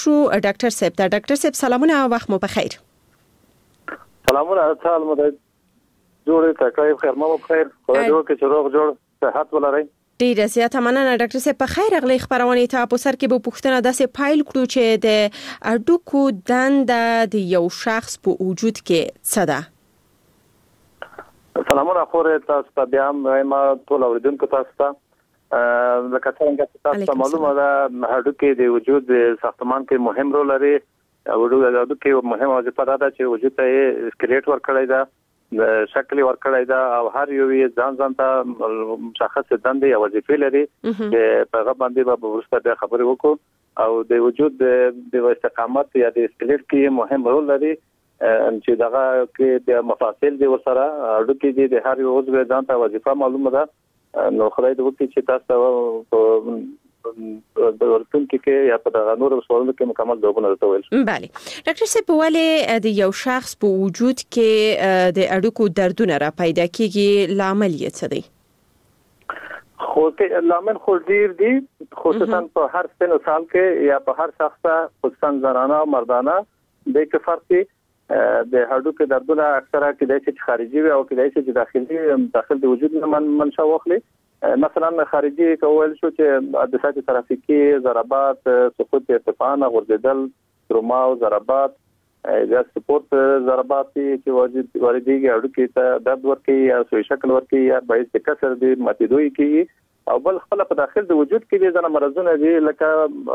شو ډاکټر صاحب ته. ډاکټر صاحب سلامونه، وخت مو بخیر. سلامونه، حال مو د جوړ تکای خیر مو بخیر. خدای دې وکړي چې روغ جوړ صحت ولرئ. ډیره زیاته مننه ډاکټر صاحب. په خیر اغلی خبرونه ته په سر کې به پوښتنه داسې پایل کړو چې د اډوکو دنده د یو شخص په وجود کې څه ده؟ سلامونه خورې تاسو ته بیا ما ټول اوریدونکو تاسو ته لکه څنګه چې تاسو معلومه ده هډوکي د وجود ساختمان کې مهم رول لري. هډوکي مهم وظیفه ده چې وجود ته سکلیټ ورکړی ده، شکل ورکړی دا، او هر یو ځان ته مشخص دندې او وظیفې لري چې په هغه باندې به ورسته د خبرې وکړو. او د وجود د استقامت یا د سکلیټ کې مهم رول لري چې دغه کې د مفاصل د ورسره اډوکي د هر یو عضو ځان ته وظیفه معلومه ده. نو خدای دې وکړي چې تاسو د ورتون کې یا په دغه نور سوالونو کې مکمل ځوابونه راوړل. بله ډاکټر صاحب، ولې د یو شخص په وجود کې د اډوکو دردونه را پیدا کیږي؟ لامل یې څه دی؟ خو لامل خو ډیر دي، خصوصا په هر سن او سال کې یا په هر شخص، خصوصا زنانه او مردانه د کې فرق دی. د هډوکو دردونه اکثره کېدای شي خارجي وي او کېدای شي چې داخل د وجود نه منشأ واخلي. مثلا خارجي کول شو چې د ساتي ترافیکي ضربات، سقوط ارتفاع، غورځیدل، تروما او ضربات، د سپورت ضربات چې واردېږي اډوکي ته درد ورکوي یا سوی شکل ورکوي یا باعث د کسر د ماتېدو کوي. او بل خپل په داخل د وجود کې د ځنه مرزونه دي لکه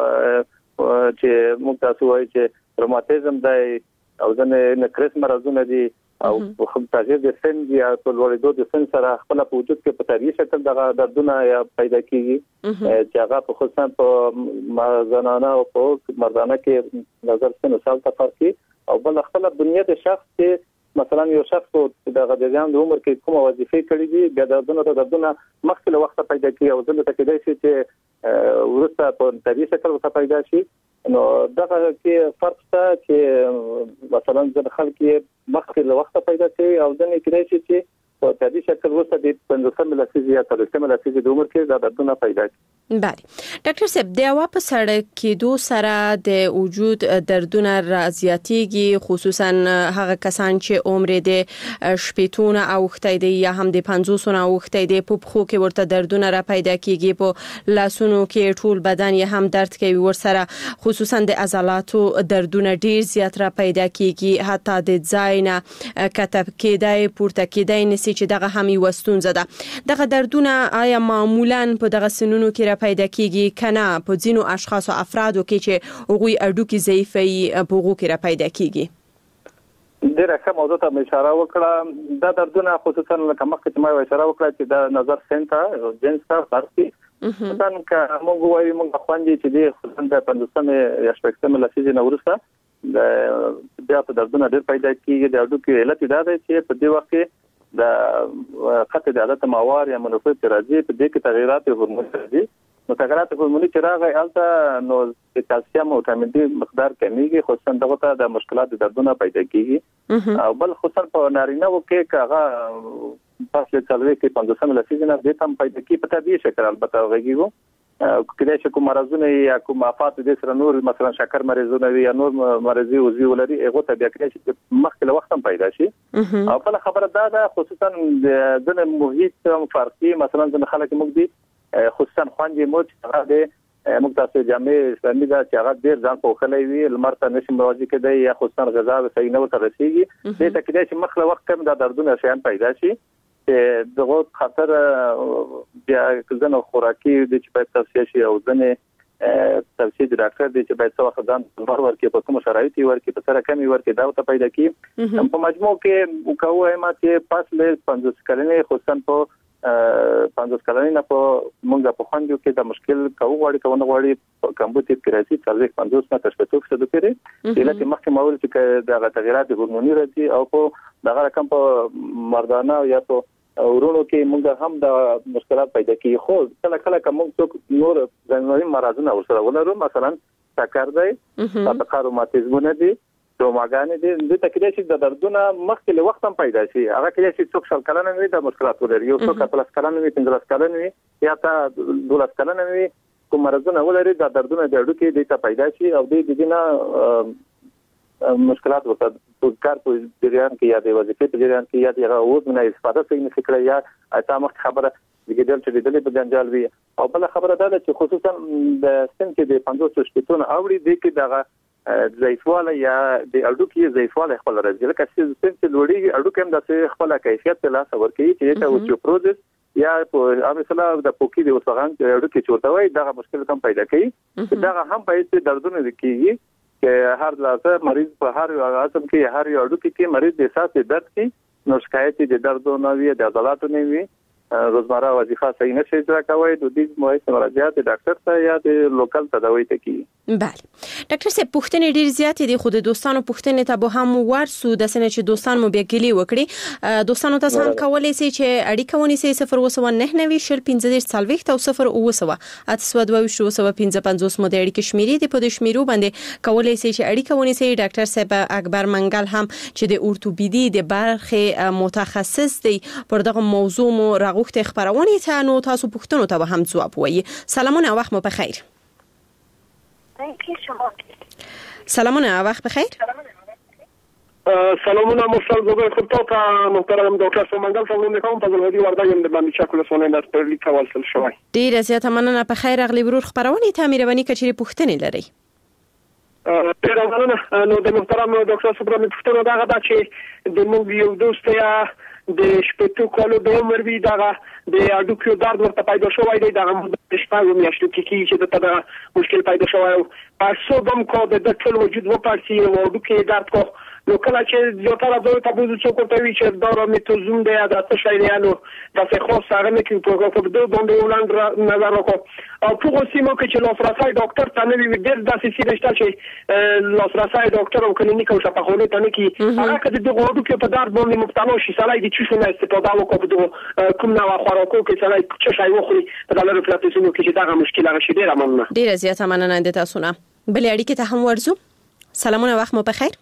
چې موږ تاسو وایي چې روماتیزم دی او ځنه نکرس مرزونه دي او په تغییر د سن یا په لوړېدو د سن سره خپل په وجود کې په طبيعي شکل دغه دردونه یا پیدا کیږي چې هغه په خصوصا په زنانه او په مردانه کې نظر سن او سال تفاوت او بل خپل بنیاد شخص کې مثلا یو شخص دغه د ځان د عمر کې کومه وظیفه کړې دي بیا دردونه مخکې له وخت پیدا کیږي او ځکه تکیدای شي چې ورسته په طبيعي شکل پیدا شي. نو دغه کې فرق شته چې مثلا د خلک مخکې له وخت پیدا کوي او ځنې کېدای شي چې په طبيعي شکل ورسته د 15 لسیزه یا 30 لسیزه د عمر کې دردونه پیدا شي. بله ډاکټر صاحب، د هوا په سړک کېدو سره د وجود دردونه زیاتېږي، خصوصا هغه کسان چې عمر د شپېتونه اوښتی دی یا هم د 50 اوښتی دی، په پښو کې ورته دردونه را پیدا کیږي، په لاسونو کې ټول بدن یې هم درد کوي، ورسره خصوصا د عضلاتو دردونه ډیر زیات را پیدا کیږي، حتی د ځای نه کتب کېدای پورته کېدای نسی چې دغه هم یو ستونزه ده. دغه دردونه آیا معمولا په دغه سنونو کې پیدا کیږي کنه په ځینو اشخاص او افرادو کې چې هغوی اډوکي ضعیفه په هغو کې را پیدا کیږي؟ ډیره ښه موضوع ته اشاره وکړه. دا دردونه خصوصا لکه مخکې چې ما اشاره وکړه چې دا نظر سنټر جنس ته فرقي مثلا که موږ وایو موږ خوندې چې د خصوصا د 15 یا 16 لسیزه نه ورسته د بیا په دردونه ډیر پیدا کیږي. د اډوکي علت دا دی چې په دې وخت کې د خط د عادت موار یا منفعت راځي، په دې کې تغیرات هورمون راځي. نو تغیرات هورموني چې راغی البته نو د کلسیم او وټامین ډي مقدار کمیږي، خصوصا دغه ته د مشکلات د دردونه پیدا کیږي. او بل خصوصا په نارینه کې کاغه پس له څلوي کې 15 لسیزه نه د تم پیدا کی په طبيعي شکل البته غږیږي. کله چې کوم مرزونه یا کوم افات د سر نور مثلا شکر مرزونه یا نور مرزي وزي ولري هغه ته بیا کله چې مخکې له وخت پیدا شي. او بل خبره دا خصوصا د محیط فرقي مثلا د خلک موږ دي خصوصا خواندې موت هغه د موږ تاسو جامع اسلامي دا چې هغه ډیر ځان په خلای وي لمرته نشي مراجعه کړي یا خصوصا غذا صحیح نه وته رسیږي، د تکلیف چې مخله وخت کم د دردونه شیان پیدا شي. دغه خطر بیا ځنه خوراکي د چې باید توصیه شي او ځنه توصیه د ډاکټر د چې باید څو وخت ځان بار ورکړي په کوم شرایط ورکړي په سره کمی ورکړي دا ته پیدا کی. په مجموع کې وکاو ما چې پاس له 50 کلنې خصوصا په 50 کلنې نه په مونږه په خوندو کې د مشکل کوو غواړي غواړي کمبوتي کراسي څلور 50 نه تر 70% پورې چې مخکې ماول چې د تغیرات هورموني راځي او په دغه رقم په مردانه یا په ورونو کې موږ هم د مشکلات پیدا کیږي. خو کله کله کوم څوک نور ځانګړي مرزونه ورسره ولرو مثلا سکر دی، روماتیزمونه دي، روماګانې دي، د تکلیف چې د دردونه مخکې له وخت هم پیدا شي. هغه کله چې څوک شل کلن وي د مشکلات ولري، یو څوک 15 کلن وي 15 کلن وي یا تا 12 کلن وي کوم مرزونه ولري دا دردونه د هډوکي د ته پیدا شي او د دې نه مشکلات وکړي په کار په جریان کې یا د وظیفې په جریان کې یا د غوږ نه استفاده کوي نه فکر یا اتامه خبره دګدل چې د دې په جنجال وي او بل خبره ده چې خصوصا د سن کې د 50 شپږونه اوړي د کې دغه ضعیفواله یا د هډوکي ضعیفواله خپل راځي لکه چې سن چې لوړي هډوکي هم د خپل کیفیت ته لاس ورکوي چې ته اوستیوپروزس یا په مثلا د پوکی د وسغان هډوکي چورتوي دغه مشکل هم پیدا کوي دغه هم په دردونه کېږي چې هر لاسه مریض په هر قسم کې هر یو هډوکي کې مریض د احساس درد کې نو شکایت د دردونو وی د عضلاتو نه وی روزمره وظیفه صحیح نشي اجرا کوي د دې موثر مراجعات ډاکټر ته یا د لوکل تداوی ته کی. بله ډاکټر صاحب پوښتنې ډېر زیات دي خو د دوستانو پوښتنې ته به هم ورسو د سنه چې دوستان مو بیا ګلی وکړي دوستانو ته هم کولای شي چې اړیکه ونیسي 0.99 او 0.9 مو د اړیکې شمیرې دي په دې شمیرو باندې کولای شي چې اړیکه ونیسي ډاکټر صاحب اکبر منګل هم چې د اورتوپیدي د برخه متخصص دی پر دغه موضوع مو غوښته خبرونه ته نو تاسو پوښتنو ته به هم جواب وایي. سلامونه وخت مو بخیر. سلامونه وخت بخیر. سلامونه مستر زوګر خطوط محترم ډاکټر سومنګل څنګه کوم په ځلودي وردایم د باندې چاکل سونه د پرلی کول سل شوی. ډیر زیاته مننه په خیر اغلی برور خبرونه ته مهرباني کچري پوښتنې لري. ډیر مننه نو د محترم ډاکټر سوبرم پوښتنه دا غدا چې د موږ یو دوست یا د شپږ کالو د عمر وی دغه د هډوکو درد ورته پیدا شوی دی دغه د شپږ میاشتو کې چې دغه مشکل پیدا شوی او څو دم کو د ټول وجود وپارسي او هډوکو درد کو نو کله چې یو تر ځای ته بوزو څوک ته وی چې دا میتوزوم دی دا څه شی دی نو دا څه خاص هغه نه کې په دوه باندې وړاندې نظر وکړو او په سیمو کې چې لاسرسي ډاکټر ته نه وی ډېر داسې سي نشته چې لاسرسي ډاکټر او کلینیک او شفاخانه ته نه کې هغه کله د هډوکو په درد باندې مبتلا شي سړی د چشمه نه استفاده وکړي کوم نوع خوراکو کې سړی څه شی وخوري په دغه پلاتفورمو کې چې دا مشکل هغه شي ډېر مننه ډېر زیاته مننه د تاسو نه بل اړیکې ته هم ورزو. سلامونه وخت مو بخیر.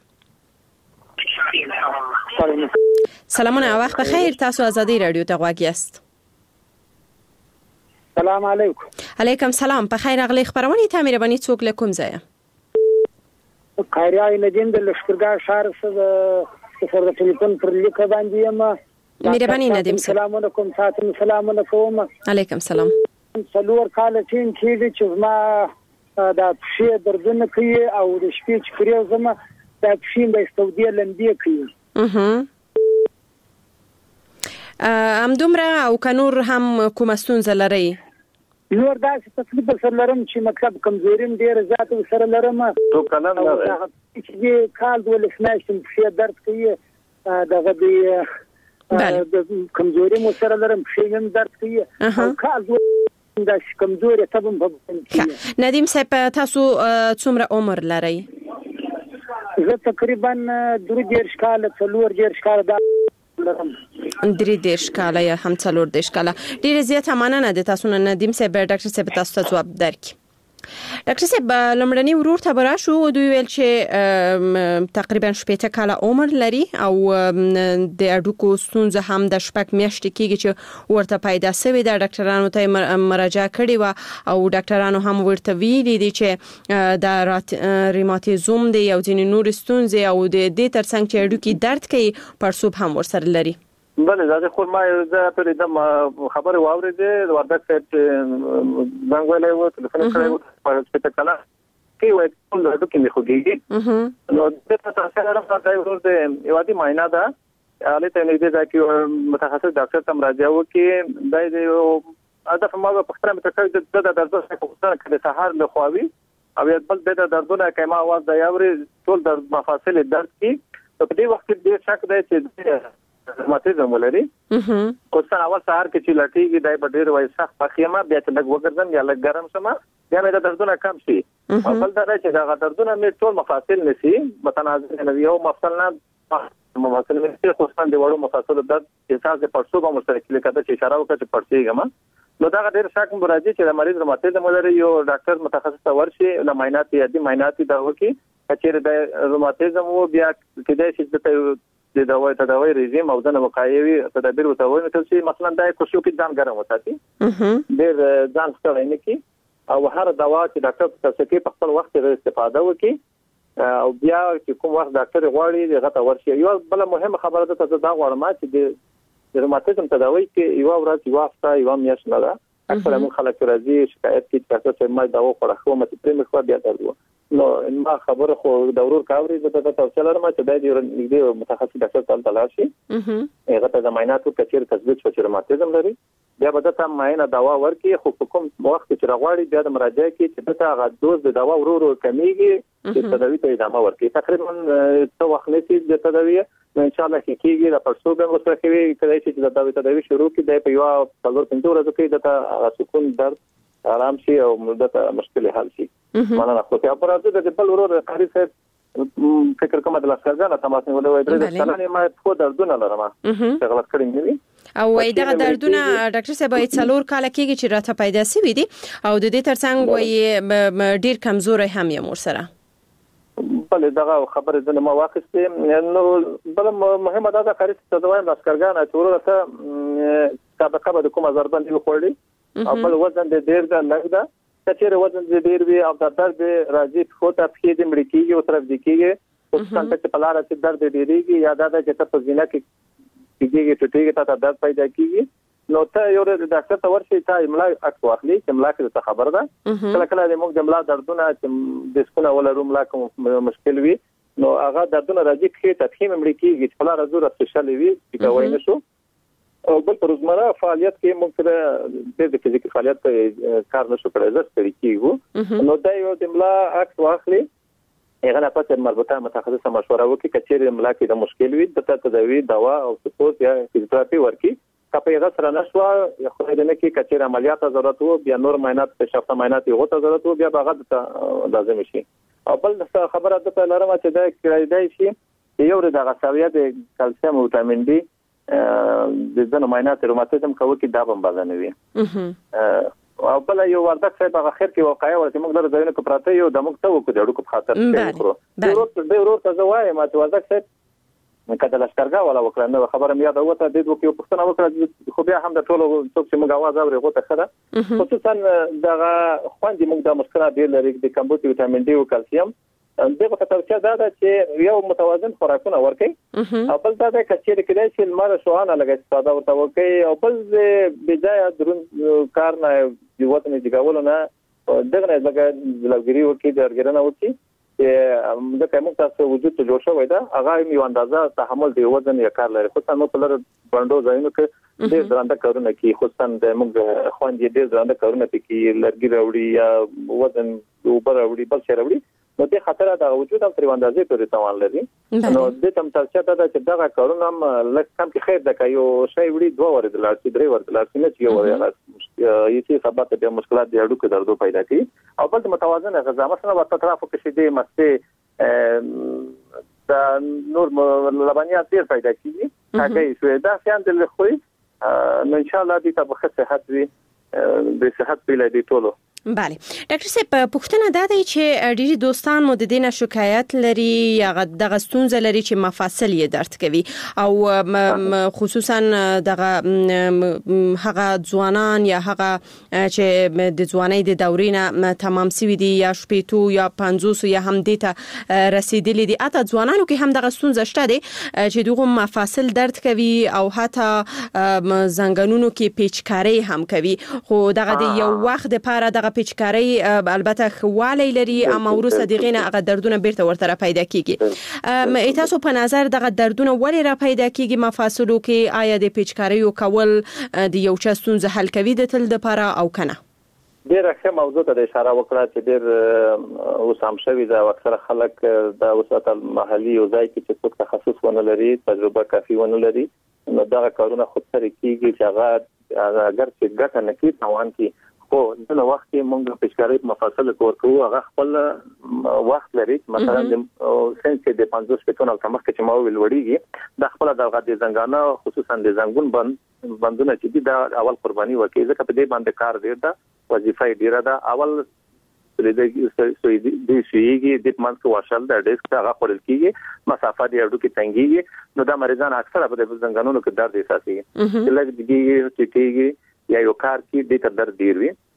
سلامونه وخت بخیر. تاسو آزادی رادیو ته غواړئ است. سلام علیکم. علیکم سلام. په خیر اغلی خبرونه ته مهرباني څوک له کوم ځای؟ خیریای ندیم د لشکرګاه شهر څخه سره د ټلیفون پر لیکه باندې یم. مهرباني ندیم. سلام علیکم. تاسو سلام علیکم. علیکم سلام. څلور کال چې ما دا شی دردونه کوي او د شپې چې کړیو زما دا شی د استودیه لندې کوي. ام دومره او کنور هم کوم ستونزه لري؟ نور داسې تکلیف سره لرم چې مطلب کمزوریم ډیر زیات سره لرم. تو کلام نه چې کال د لسناشم شی درد کوي دغه د کمزوري مو سره لرم شی هم درد کوي او کال دا کمزوري تبم په ندیم صاحب تاسو څومره عمر لرئ؟ زه تقریبا 3 کال څلور کال دا لرم. 3 کال یا هم 4 کال. ډیر زیات مننه د تاسو نه ندیم صاحب. ډاکټر صاحب تاسو ته جواب درکړي. ډاکټر صاحب لمړنی ورور ته براشو دوی ویل چې تقریبا 18 کال عمر لري او د هډوکو ستونزه هم د شپږ میاشتې کېږي چې ورته پیدا شوی د ډاکټرانو ته مراجعه کړې و او ډاکټرانو هم ورته ویلي دي چې د ریماتیزم دی او ځینې نور ستونزې او د دې ترڅنګ چې هډوکي درد کوي پړسوب هم ورسره لري. بله دا خو ما زه پر دې خبره واورېده وردک صاحب زنګ ویلی و تلیفون کړی و په شپږ کاله کې وایي ټول هډوکي مې خوږېږي نو دلته تاسو سره دا ورور د یو عادي معاینه ده هلته نږدې ځای کې متخصص ډاکټر ته مراجعه وکړي دا د هدف ما په پښتنه مې تکړه د دردونو څخه کړي سهار له خواوي او بل د دردونو کما आवाज د یاوري ټول درد مفاصل درد کی په دې وخت کې ډیر شک دی چې روماتیزم ولري خو څنګه اول سهار کې چې لټیږي دای په ډیر وای سخت پخېما بیا چې لږ وګرځم یا لږ ګرم شمه بیا مې د دردونه کم شي او بل دا چې دا دردونه مې ټول مفاصل نسی متنازع نه وي او مفصل مفاصل مې خصوصا د وړو مفاصل درد احساس د پړسوب او مشترکې کده چې اشاره وکړه چې پړسېږم نو دا ډیر شک مراجعه چې د مریض روماتیزم ولري یو ډاکټر متخصص ته ورشي له معاینات دا وکړي چې د روماتیزم وو بیا کېدای شي چې د دوايي رژیم او د وقایوي تدابیر وتاوي مثلا چې مثلا د کوشش کې ځان ګرم وساتي ډېر ځان ستړی نه کی او هر دوا چې ډاکټر تاسو کې په خپل وخت استفاده وکړي او بیا چې کوم وخت ډاکټر غواړي دغه ته ورشي. یو بل مهمه خبره ده ته دا غواړم چې د روماتیزم تداوی کې یو ورځ یو هفته یو میاشت نه ده. اکثر من خلک راځي شکایت کوي چې ما دوا خوړه خو مته پرې مخ بیا درلو. نو ما خبره خو ضرور کاوري د توصیه لرم چې د دې نږدې متخصص ډاکټر ته لاړ شي. هغه ته د معایناتو کچیر تثبیت شو چې روماتیزم لري. بیا به د تم معاینه دوا ورکړي خو په کوم وخت چې راغواړي بیا د مراجعه کې چې د هغه دوز د دوا ورو کمیږي چې تداوی ته ادامه ورکړي. تقریبا څو وخت نشي د تداوی ان شاء الله کېږي د پرسو به مسره کوي کله چې د تداوی شروع کړي د په یو 4-5 ورځې کې د سکون درد آرام شي او مدته مشکل حل شي. معنا خو په اپراتو د بل ورو قاری صاحب فکر کوم د لاسکرګانه تماس نیولې وای درې ځله ما خو دردونه لرم چې غلط کړی نه او وای دغه دردونه ډاکټر صاحب یې 4 کال کېږي چې راته پیدا سوي دي او د دې ترڅنګ وای ډیر کمزوري هم یم ورسره. بل دغه خبره د ما واخستې نو بل مهمه ده کاری چې دوایم لاسکرګانه چې ورته سابقه به کوم ضربان دی خوړلي او بل وزن د ډیر د لګ ده کچېره وزن د ډیر وی او د درد راځي خو ته په دې مړ کېږي او طرف دی کېږي او څنګه چې پلاره چې درد ډیریږي یا دا چې ته په زینه کې کېږي ټټیږي ته درد پیدا کېږي. نو ته یو ډاکټر ته ورشي ته املا اکس واخلي چې املا کې ته خبر ده کله کله د موږ د املا دردونه چې د سکونه ولا روم لا کوم مشکل وي نو هغه دردونه راځي چې تفهیم مړ کېږي چې پلاره زوره سپیشل وي چې کوي نه شو. او بل پر روزمره فعالیت کې موږ د فزیکي فعالیت کار نشو کړی زړه ستړي کیږو. نو دا یو د املا اکس واخلي هغه نه پاتې مربوطه متخصصه مشوره وکړي کچېر املا کې د مشکل وي د تداوی دوا او سپورت یا فزیوتراپي ورکړي. کپه هغه سره نشو یا خو دې نه کې کچېر عملیات ضرورت وو بیا نور معاینات په شفته معاینات یو ته ضرورت وو بیا هغه لازم شي. او بل خبره ده لرم چې دا کړای شي یو د غساویه د کلسیم او ویټامین ډي د ځنو معاینات روماتیزم کوي کې دا بمبازنوي. او بل یو وردک صاحب هغه خیر کې واقعي ورته موږ در ځایونه کو پراته یو د موږ ته وکړو د اړو په خاطر کې د ورور ته زوای ما ته وردک صاحب کله لشکرګا ولا وکړه نو خبره مې یاد اوته د دوه کې پښتنه وکړه خو بیا هم د ټولو څوک چې موږ आवाज اوري غوته خره خصوصا دغه خوندې موږ د مشکله ډیر لري د کمبوت ویټامین ډي او کلسیم دغه ته توجه ده چې یو متوازن خوراکونه ورکړي او بل دا د کچېر کې چې لمر شوانه لګي استفاده ورته وکړي او بل بدايه درون کار نه دی وته نه دیګاول نه دغه نه لګري وکړي د ارګرنه وکړي چې د کوم تاسو وجود ته جوړ شوی دا هغه یو اندازه تحمل دی وزن یا کار لري خو څنګه په لر باندې ځایونه کې ډېر درنده کارونه کوي خو څنګه موږ خوندې ډېر درنده کارونه کوي لرګي راوړي یا وزن اوپر راوړي بل څه راوړي نو د خطر د وجود هم تر اندازې پورې توان لري. نو د تم تاسو ته چې دا کارونه هم لکه کم کې خیر د کایو شی وړي 2 ورځې لارسي 3 ورځې لارسي نه چې ورې یې سبب د مشکلات د اړو کې دردو پیدا کوي او بل متوازن غذا مثلا په طرفو کې شیدې مسته د نور لبنیات ډیر پیدا کیږي هغه شوې دا څنګه د لخوي نو ان شاء الله دې ته په صحت وي د صحت په لید ټولو. بله ډاکټر صاحب پوښتنه دا دی چې ډېری دوستان مو د دې شکایت لري یا د غستونز لري چې مفاصل یې درد کوي او خصوصا دغه هغه ځوانان یا هغه چې د ځوانۍ د دورې نه تمام سوي دي یا شپېتو یا 50 یا هم دې ته رسیدلي دي اته ځوانانو کې هم د غستونز شته دي چې دغه مفاصل درد کوي او حتی زنګونونو کې پیچکاری هم کوي خو دغه د یو وخت لپاره دغه پیچکاری البته خوالی لري اما ورسره دغه نه هغه دردونه بیرته ورته پیدا کیږي. تاسو په نظر دغه دردونه ولې را پیدا کیږي مفاصلو کې آیا د پیچکاری او کول د یو چا ستونزه حل کوي د تل لپاره او کنه؟ ډیر ښه موضوع ته اشاره وکړه چې ډیر اوسام شوی دا اکثر خلک د وساتل محلي او ځای کې چې څوک تخصص ونه لري تجربه کافي ونه لري نو دا کارونه خود سره کیږي چې هغه اگر چې ګټه نه کوي توان کې خو د وخت کې موږ پیچکاری مفاصل کوو هغه خپل وخت لري مثلا د سنس د 50 پټونو کمخ چې ما ویل وړيږي د خپل دغه د زنګانه خصوصا د زنګون بندونه چې دا اول قرباني ورکړي ځکه په دې باندې کار دی دا وظیفه ډیره ده اول د سویږي د منځ واشل د ډیسک هغه خورل کیږي مسافه دی اډو کې تنګيږي نو دا مریضان اکثر په زنګانونو کې درد احساسي لږ دیږي چې یا یو کار کې د درد ډیر وي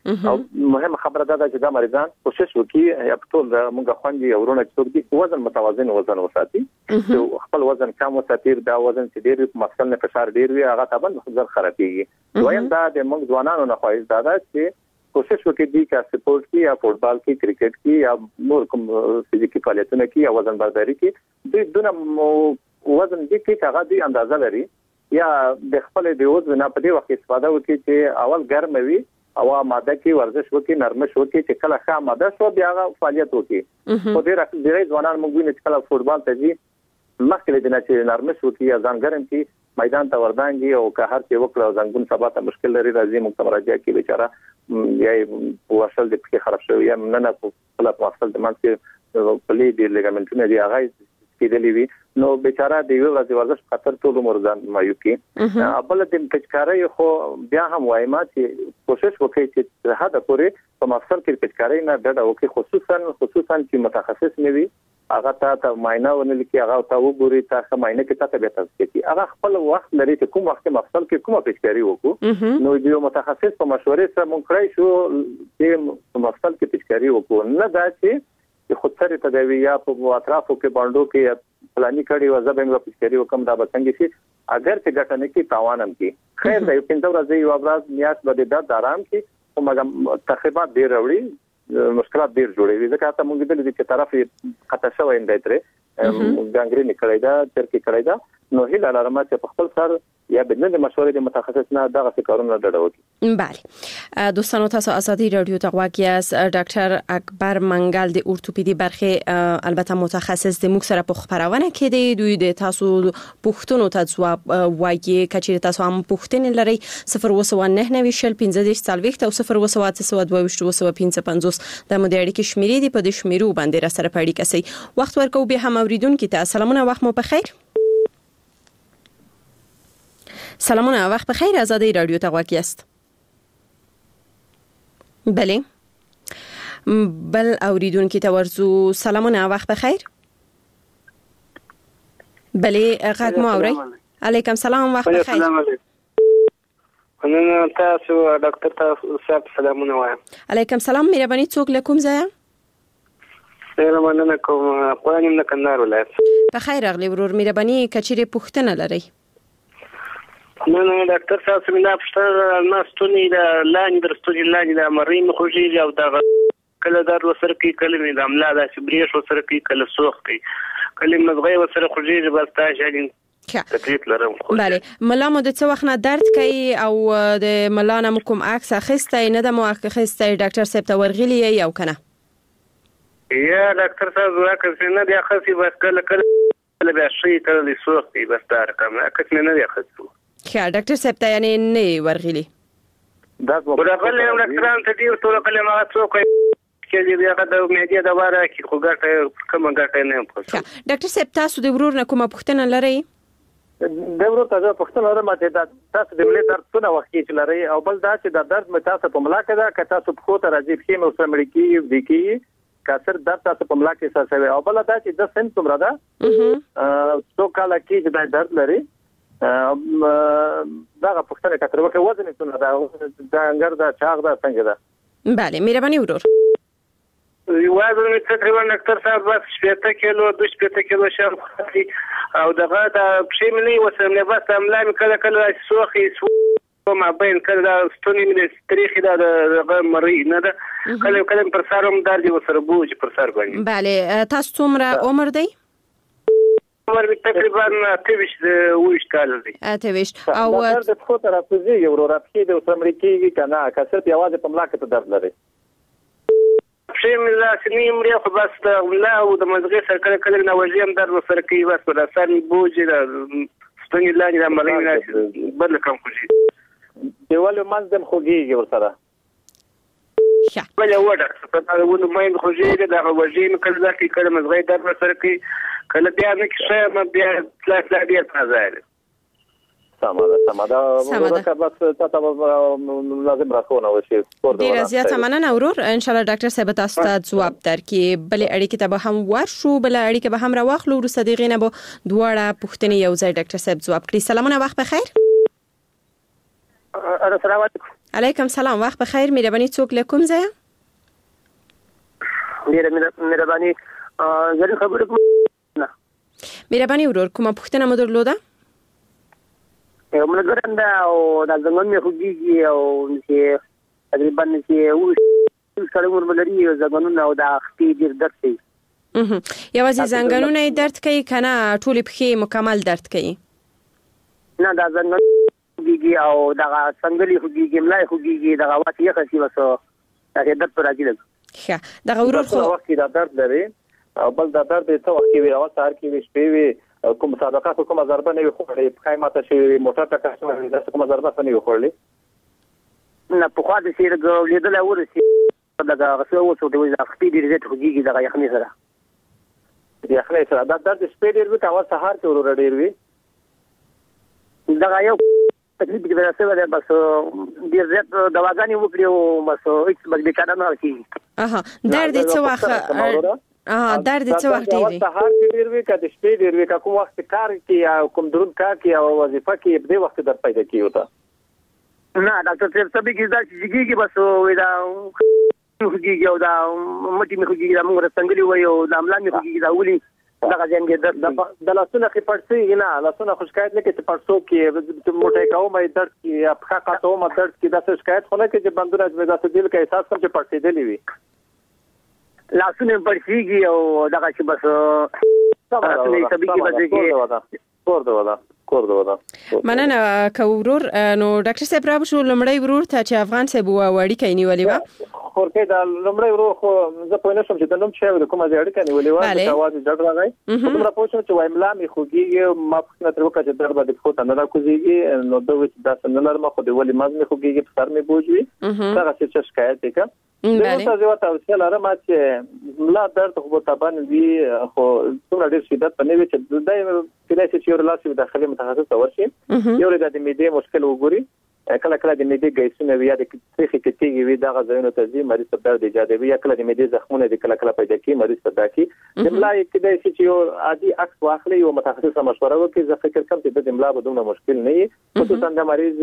او مهمه خبره ده چې دا مریضان کوشش وکړي یا ټول موږ خوندي او ورونه څوک دي وزن متوازن وزن وساتي خپل وزن کم وساتي دا وزن چې ډیر مفصل نه فشار ډیر وي هغه طبعا ځل خرابيږي دویم دا د موږ ځوانانو نه خواهش دا ده چې کوشش وکړي دي چې سپورت کې یا فوتبال کې کرکټ کې یا نور کوم فزیکي فعالیتونه کې یا وزن برداري کې د دونه وزن دي کې هغه دي اندازه لري یا د خپل د وزن نه په دې وخت استفاده وکړي چې اول ګرم وي او ماده کې ورزش وکړي نرمش وکړي چې کله ښه ماده شو بیا فعالیت وکړي په ډېر ځوانان موږ ویني چې کله فوتبال ته ځي مخکې د نه نرمش وکړي یا ځان ګرم کړي میدان ته وردانګي او که هر څه وکړو ځنګون سبا ته مشکل لري راځي موږ مراجعه کوي بیچاره یا وصل د پخې خراب شوی یا نه په وصل د منځ په لید لیګامنټونه دی هغه کېدلی وي نو بیچاره د یو ورځې ورزش خطر ټول عمر ځان مایو کې ابل د پچکاري خو بیا هم وایم چې کوشش وکړي چې هدا پورې په مفصل کې پچکاري نه ډډه وکړي خصوصا چې متخصص نه وي هغه ته معاینه ونل کې هغه ته وګوري تاسو معاینه کې تاسو به تاسو کې هغه خپل وخت لري چې کوم وخت مفصل کې کومه پچکاري وکړو نو یو متخصص په مشورې سره مونږ کړی شو چې مفصل کې پچکاري وکړو نه دا چې خود سره تداوی یا په اطرافو کې باندې کې پلاني کړي و زبېنګ پچکاري وکم دا بڅنګ شي اگر چې ګټه نه کې تاوانم کې خیر دا یو پنځه ورځې یو ابراز میاش بده د آرام کې او مګم تخریبات ډیر وړي مشکلات ډیر جوړوي ځکه ته موږ د دې طرف خطا شوی اندای تر ګانګرین کړی دا ترکی کړی دا نو هیله لرم چې په خپل سر یا بدن د مشورې د متخصص نه دغه کارونه ډډه وکړي. بله دوستانو تاسو ازادي رادیو ته غواګیاس ډاکټر اکبر منګل د اورتوپیدي برخه البته متخصص د موږ سره په خبرونه کې دی دوی د تاسو پوښتنو ته ځواب وایي کچې تاسو هم پوښتنې لري 029901540 او 0292225 د مو د اړیکې شمیرې دی په د شمیرو باندې را سره پړی کسي وخت ورکو به هم اوریدونکو ته سلامونه وخت مو په خیر سلامونه وخت بخیر آزادی رادیو ته غواګیاست بل اوریدونکو ته ورزو سلامونه وخت بخیر غږ مو اوري علیکم سلام وخت بخیر السلام علیکم انا تاسو ډاکټر تاسو سلامونه وایم علیکم سلام مهرباني څوک لکم ځای ډیر مننه کوم قوانین د کندهار ولایت په خیر اغلی ورور مهرباني کچېره پوښتنه لري نه ډاکټر صاحب څنګه پښتنه ناستونی د لاندې درستونی لاندې د مریم خوږی او د کله در وسر کې کله د عمله د سبریش وسر کې کله سوخ کې کله مزغې وسر خوږی بس تاسو تکلیف لرم بله ملا مو د څه وخت نه درد کوي او د ملا نه کوم عکس اخیسته نه د مو اخیسته ډاکټر صاحب ته ورغلی یو کنه یا ډاکټر صاحب راکړ نه دی اخیسي بس کله بیا شي کله سوخ کې بس تار کوم اکثر نه دی اخیسو خیر ډاکټر صاحب ته یعنی نه ورغلی دا ورغلی ډاکټران ته دی ټول کله ما څوک چې بیا د میډیا د واره کې خو ګټه کوم ګټه نه پوښتنه ډاکټر صاحب تاسو د ورور نه کومه پوښتنه لري د ورور ته پوښتنه لرم چې تاسو د ملي درڅونه وخت کې لري او بل دا چې د درد مې تاسو په ملاقات ده که تاسو په خو ته راځي چې مو سره مړکی دي کې کثر درد تاسو په ملاقات سره شوی او بل دا چې د سن څومره ده څو کال کې چې درد لري دا پوښتنه کتر وکړه وزن څونه ده د انګر دا چاغ ده څنګه ده بله مهرباني ورور وزن مې تقریبا ډاکټر صاحب بس 70 کیلو 2 کیلو شم او دغه د پښې مې وسم نه بس املا مې کله کله سوخي ما بین کله ستونی مې تاریخي دا د مری نه ده کله پر سرم درد وسره بوج پر سر باندې بله تاسو څومره عمر دی عمر تقریبا 23 کال دی 23 او د خو ته راځي یو راپکی د امریکایي کنه کثر په आवाज په ملاقات درد لري پښې مې لا سنیم لري خو بس لا او د مزغې سره کله نه وژم درد وسره کوي بس پر اثر بوج د ستونی لاندې د مرینه بدل کوم خوږي دیوال منځم خوږي ورسره ولا وډه په دا ونه مې خوږي دا وژم کله ځکه کله مزغې درد وسره کوي کله بیا نه کې ما بیا لا بیا تازه سماده ورکه بس تاسو لازم راخونه وشي ډیر زیاته مننه ورور ان شاء الله ډاکټر صاحب تاسو ته ځواب درکې بل اړیکې ته به هم ورشو بل اړیکې به هم راوخلو ورسته دغه نه به دواړه پوښتنې یو ځای ډاکټر صاحب ځواب کړي سلامونه وخت بخیر السلام علیکم علیکم سلام، وخت بخیر. مهرباني څوک له کوم ځای؟ مهرباني زه خبرې کوم. مهرباني ورور، کومه پوښتنه مو درلوده؟ یو ملګری دا او د زنګون مې خوږیږي او چې تقریبا چې سره ورملري زنګونونه او د خپې ډیر درد کوي. یوازې زنګونونه درد کوي کنه ټول پښې مکمل درد کوي؟ نه دا زنګون خوږیږي او دا څنګه خوږیږي ملای خوږیږي دا وخت یې خسي وسو دا درد پر راځي. ښه دا ورور خو وخت دا درد لري او بل دا درد ته وخت کې وي او سهار کې وي شپې وي کوم صدقه کوم ضربه نه وي خورلې پخای ماته شي موټر ته کښته دا کوم ضربه نه وي خورلې نه په خوا د سیر لیدل ورسي دا غسو وڅو د خپې ډیر زیات خوږیږي دا یخني سره دا درد شپې ډیر وي او سهار کې ورور ډیر وي دا یو تکلیف دې راځي دا بس ډیر زیات دواګانې وکړي او بس هیڅ بل کار نه کوي. درد څه وخت درد څه وخت دی؟ سهار کې ډیر وي کله شپې ډیر وي کوم وخت کار کې یا کوم درود کار کې او وظیفه کې په دې وخت در پیدا کیږي. نه ډاکټر صاحب سبي کې دا چې بس ودا خوږیږي او دا مټي مې خوږیږي دا موږ څنګه وي او دا املا مې خوږیږي دا ولي دا ځین کې د لاسونو کې پړسي نه لاسونو خوشکایت نه کې چې پړسو کې موټي کوم درد کې یا پخا قاتو ما درد کې دا شکایت خو نه کې چې بندونه د داسې دل کې احساس کوم چې پړسي دي وي لاسونه پړسيږي او دا چې بس لاسونه سبي کې بس کې کور مننه کورور. نو ډاکټر صاحب را شو لمړی ورور ته چې افغان صاحب وړي کینی ولې و خورکې دا لمړی ورور خو زه په نشم چې د نوم چې کومه ځای کینی ولې و چې आवाज ډډ راغی کوم را پوښتنه چې وایم لا می خوږیږي ما په تر وکړه چې درد باندې خو ته نه راکوزيږي نو دوی چې دا څنګه لرم خو دی ولې مازه خوږیږي په سر می بوجوي دا څه شکایت دی که دغه ځای ته اوسه لرم چې لا درد خو ته باندې دی خو څومره ډیر شدت په نوې چې دای کله چې یو لاسي داخلي متخصص ورشي یو د دې مشکل وګوري کله کله د معدې ګیسونه وي یا د تریخي کېږي وي دا غوښنه ته دي مریض ته درد ایجادوي یا کله د معدې زخمونه د کله کله پیدا کوي مریض ته داکي د ملا کې د چې یو عادي عکس واخلي او متخصص مشوره وکړي زه فکر کوم چې د ملا بدون مشکل نه وي خصوصا د مریض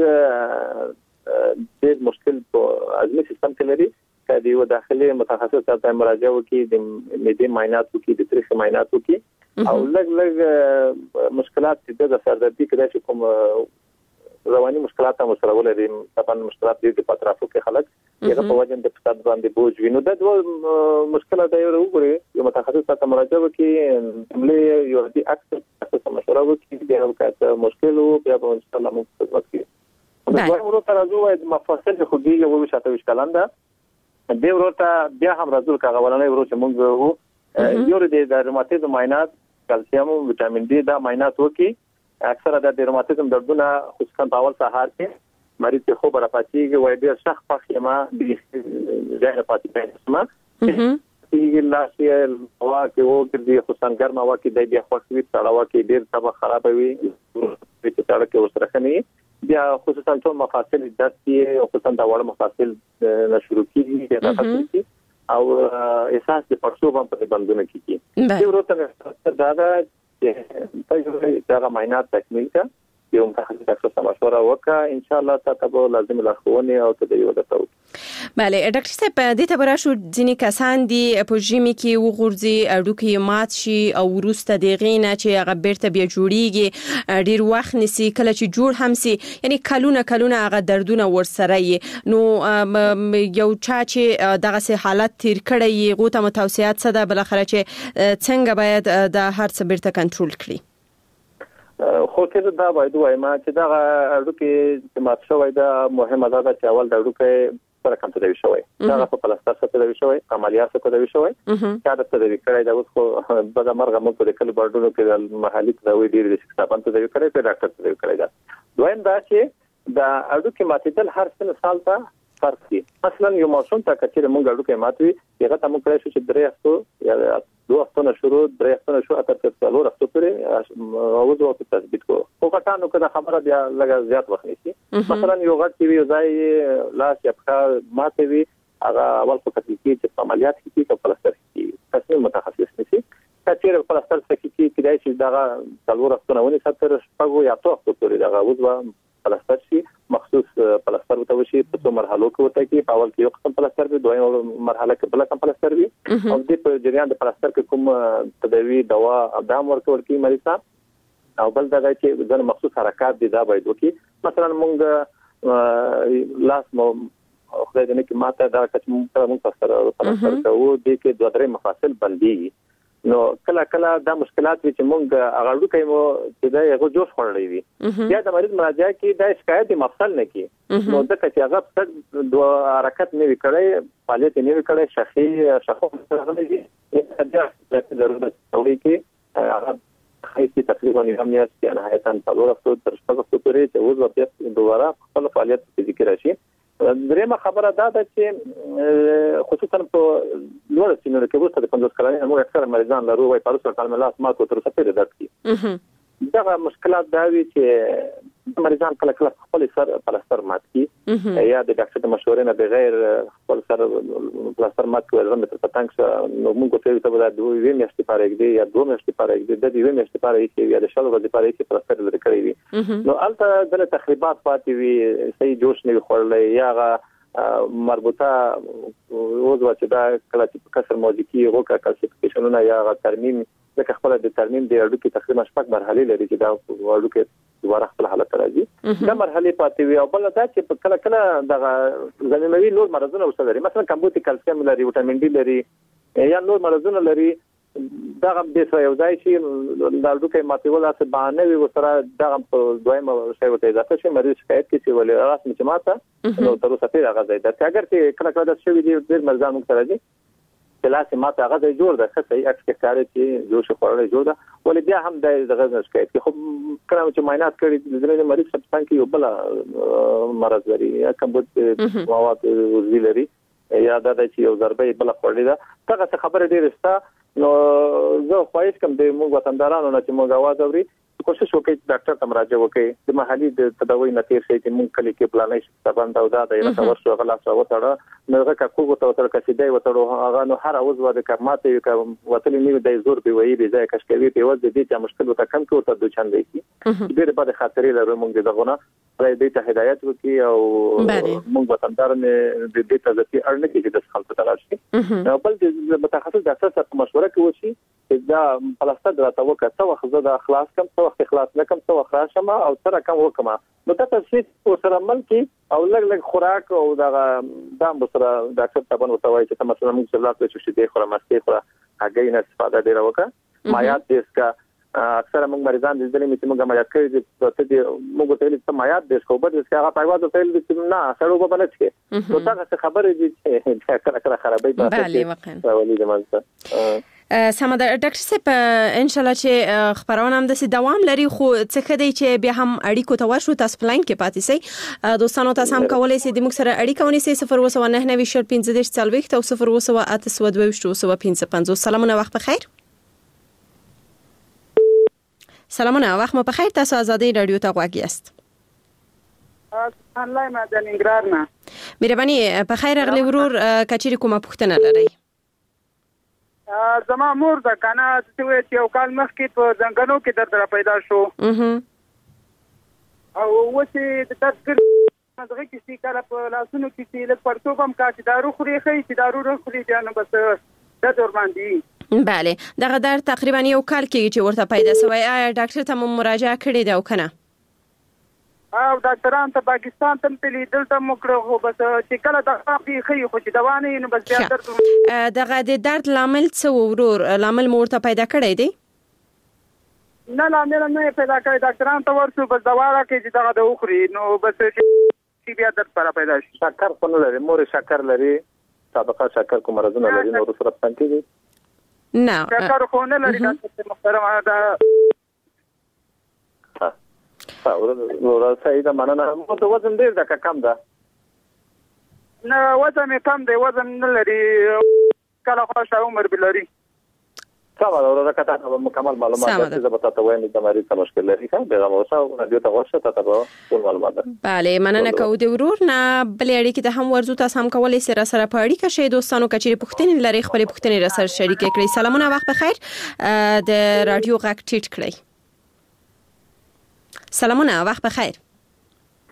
د مشکل په عضلي سیستم کې لري کله یو داخلي متخصص ته مراجعه وکړي د معدې معاینات وکړي د تریخي معاینات وکړي او لږ مشکلات د سردردي کې د کوم رواني مشکلات هم سره ولري طبعا مشکلات دي په اطرافو کې خلک یو په وجه د فساد باندې بوج وینو د دوه مشکلات دی وګوري یو متخصص ته مراجعه وکړي عملي یو دي اکثر مشوره وکړي د وکړه مشکل او بیا په ان شاء الله موږ خدمت کوي دا ورو ترازو د مفاصل خوږیږي او شاته وشکلانده د ورته بیا هم راځول کاغه ولنه ورو چې موږ یو د روماتیزم معاینات کلسیم او وټامین ډي دا معاینات وکړي اکثره د روماتیزم دردونه خصوصا په اول سهار کې مریض ته خو برapatیږي وای ډیر سخت پخېما د ځای پاتې ما چې لا شي هوا کې وګړي خصوصا ګرمه هوا کې د بیا خوښوي تړاو کې ډیر طبع خرابوي چې تړاو کې وسره خني بیا خصوصا ټول مفاصل درد کې خصوصا د وړ مفاصل نشرو کېږي او احساس د پړسو باندې بندونه کیږي چې ورته دا دا معاینات تکمیل کا یو متخصص ډاکټر مشوره وکړه ان شاء الله تاسو لازم لارښوونه او تدریو وکړو. بله ډاکټر صاحب د ته براشو ځینې کسان دي په ژمي کې وغورځي اډوکې مات شي او وروسته د غینه چې هغه بیرته بیا جوړیږي ډیر وخت نسی کله چې جوړ هم سي یعنی کلونه هغه دردونه ورسره نو یو چا چې دغه سه حالت تیر کړی غوته متوسعات څه ده بل اخر چې څنګه باید د هر څه بیرته کنټرول کړي خو کله دا باید وایم چې دا اډوکې مات شوی دا مهمه ده چې اول د اډوکې سره کوم تدوي شوی دا په پلاستر سره تدوي شوی عملیات سره تدوي شوی دا د تدوي کړای دا اوس خو په مرګ موږ په کله بردونو کې د محلي تدوي ډیر د شکایت تدوي کړای په ډاکټر تدوي کړای دا دویم دا چې دا اډوکې ماتېدل هر سال ته فرق دي مثلا یو ماشوم ته کچې موږ اډوکې ماتوي هغه ته موږ کړی شو چې 3 هفتو یا 2 هفتو شروع 3 هفتو شو اته تر 4 هفتو پورې اوځو په تثبیت کو خو کټانو کده خبره بیا لږ زیات وخت نیسي مثلا یو غټ وی ځای لاس یا په ماته وی هغه اول په کتل کې چې عملیات کې په پلاستر کې تاسو متخصص نشي کچې په پلاستر کې کېدای شي دا 4 هفتو ونی 70 شپږو یا 3 هفتو پورې دا اوځو پلاستر شي مخصوص پلاستر وته وشي په څو مرحلو کې وته کې په اول کې یو قسم پلاستر وي دویم مرحله کې بل قسم پلاستر وي او د جریان د پلاستر کې کوم تداوی دوا اقدام ورکول کی مریض او بل دا چې ځنه مخصوص حرکات دي دا باید وکړي مثلا مونږ لاس مو خدای دې نه کې ماته دا چې مونږ سره پلاستر کوو د کې دوه درې مفاصل بندي نو کله دا مشکلات چې مونږ هغه ډوکې مو چې دا یو جوش خورلې وي یا د مریض مراجعه کې دا شکایت مفصل نه کی نو د چې هغه څه دوه حرکت نه وکړي فعالیت نه وکړي شخصي سره نه دي ضرورت توړي کې هغه خیسي تقریبا هم یې نهایتاً څلور هفتو تر شپږ هفتو پورې چې اوس ورته دوباره خپل فعالیت ذکر راشي درېمه خبره دا ده چې خصوصا په لوړ سنونو کې وروسته د 50 کلنۍ موږ اکثر مریضان لرو وايي په رسول الله مات او تر څه پورې درد کی دا مشکلات دا وی چې مریضان کله خپل سر پلاستر مات کی یا د ډاکټر د مشورې نه بغیر خپل سر پلاستر مات کوي زموږ ته پتنګ نو موږ ته ته د دوه میاشتې پاره کې یا 2 میاشتې پاره کې د دوه میاشتې پاره کې یا د شلو ورځې پاره کې پلاستر لري کړی وي نو البته د تخریبات پاتې وي صحیح جوش نه خورلې یا مربوطه وضع چې دا کله چې کسر موزیکی روکا کلسیفیکیشنونه یا ترمیم ځکه خپل د ترمیم د اړو کې تقریبا شپږ مرحله لري چې دا اړو کې دوباره خپل حالت راځي دا مرحله پاتې وي او بل دا چې کله د زمینوي نور مرزونه وسه لري مثلا کمبوتي کلسیم لري وټامین ډي لري یا نور مرزونه لري دا هم د څه یو ځای شي د اړو کې ماتول اسه باندې وي وسره دا هم په دویمه شی وته اضافه شي مریض شکایت کوي چې ولې راس مې ماته نو تر اوسه پیدا غځي دا اگر چې کله د شوی دی ډیر مرزان مختار دي کلاسه ماته هغه جوړ ده خصي اکس کې کار چې جوش خورل جوړ ده ولې بیا هم د غږ شکایت کې خو کله چې معاینات کړي د مریض سبستان کې یو بل مرز لري یا کمبود مواد وزیلري یا دا چې یو ضربه بل خورل ده څنګه خبره ډیره ستا نو زه خواهش کوم د موږ وطندارانو نه چې موږ आवाज اوري کوشش وکړئ ډاکټر ته مراجعه وکړئ د محلي د تداوی نتیجه شي چې موږ کلی کې پلانې شته باندې او دا د یو ورشو غلاس وتاړه نو هغه کوو ته وتر کسیدای وتاړو هغه نو هر عضو د کماته یو وتلی نیو د زور به وی به ځای کشکوي په وځ د دې چې مشکل وته کم کوو ته د چاندې کی ډېر په خاطرې لرو موږ دغه پرې دې ته هدایت وکي او موږ وطندارانه د دې ته ځکه اړنه کې د خلکو ته راشي نو بل د متخصص ډاکټر سره مشوره کوي چې دا پلاستر راته وکړه څو وخت زه د اخلاص کم څو وخت اخلاص نه کم څو وخت راشم او سره کم وکم نو ته تاسو سره عمل کی او لګ خوراک او دا سره ډاکټر ته باندې وتاوي چې مثلا موږ سره لاته چې دې خوره مستې خوره هغه نه استفاده ډیره وکړه مایات دیس کا اکثر موږ مریضان د دې چې موږ مایات کوي چې موږ ته لیکه مایات دیس کو بده چې هغه پایواز ته لیکه نه سره وبنه چې نو دا خبره دي چې کله خرابې بله ولې دمازه سمه ده ډاکټر صاحب ان شاء الله چې خبرونه هم د دوام لري خو څه کدی چې بیا هم اړیکو ته ورشو تاسو پلان کې پاتې سي دوستانو تاسو هم کولای سي د موږ سره اړیکه ونیسئ 019901540 او 00822 سلامونه وخت بخیر سلامونه وخت مو بخیر تاسو آزادی رادیو ته غواړئ است انلاین ما د ننګرهار نه مهرباني په خیر اغلی ورور کچېری کومه پوښتنه لرئ زما مور د کنه چې یو کال مخکې په ځنګلونو کې درد پیدا شو او وڅې د تذکر دغه کې چې کله په لاسونو کې چې لږ پرتو کوم کا چې دارو خوري خي چې دارو خوري ځان بس د دور باندې بله دغه در تقریبا یو کال کې چې ورته پیدا شوی آیا ډاکټر ته مراجعه کړې ده او کنه او ډاکټران ته پاکستان ته تللی دلته موکړو خو بس چې کله د خپل خي خو چې دوانه نو بس بیا درد دغه د درد لامل څه ورور لامل مورته پیدا کړی دی نه لامل نه پیدا کړی ډاکټران ته ورسو بس دوا راکې چې دغه د اخري نو بس چې بیا درد پر پیدا شي شکر په لري مور شکر لري سابقه شکر کوم مرزونه لري نو سره څنګه دي نه شکر خو نه لري ډاکټر محترم دا ورته صحیح ده مننه مو ته وزن ډیر ده کم ده نه وزن کم دی وزن نه لري کله خو شاو عمر بلري سمه ده ورته کته مکمل معلومات زه به تاسو وایم چې مریض څه مشکل لري ښه به غوښه او رادیو ته ورشه تاسو ټول معلومات bale مننه کوو د ورور نه بل اړیکې ته هم ورزو تاسو هم کولای سره په اړیکه شې دوستانو کچې پوښتنې لري خپل پوښتنې را سره شریک کړئ سلامونه وخت بخیر د رادیو غږ ټیټ کړئ سلامونه وخت بخیر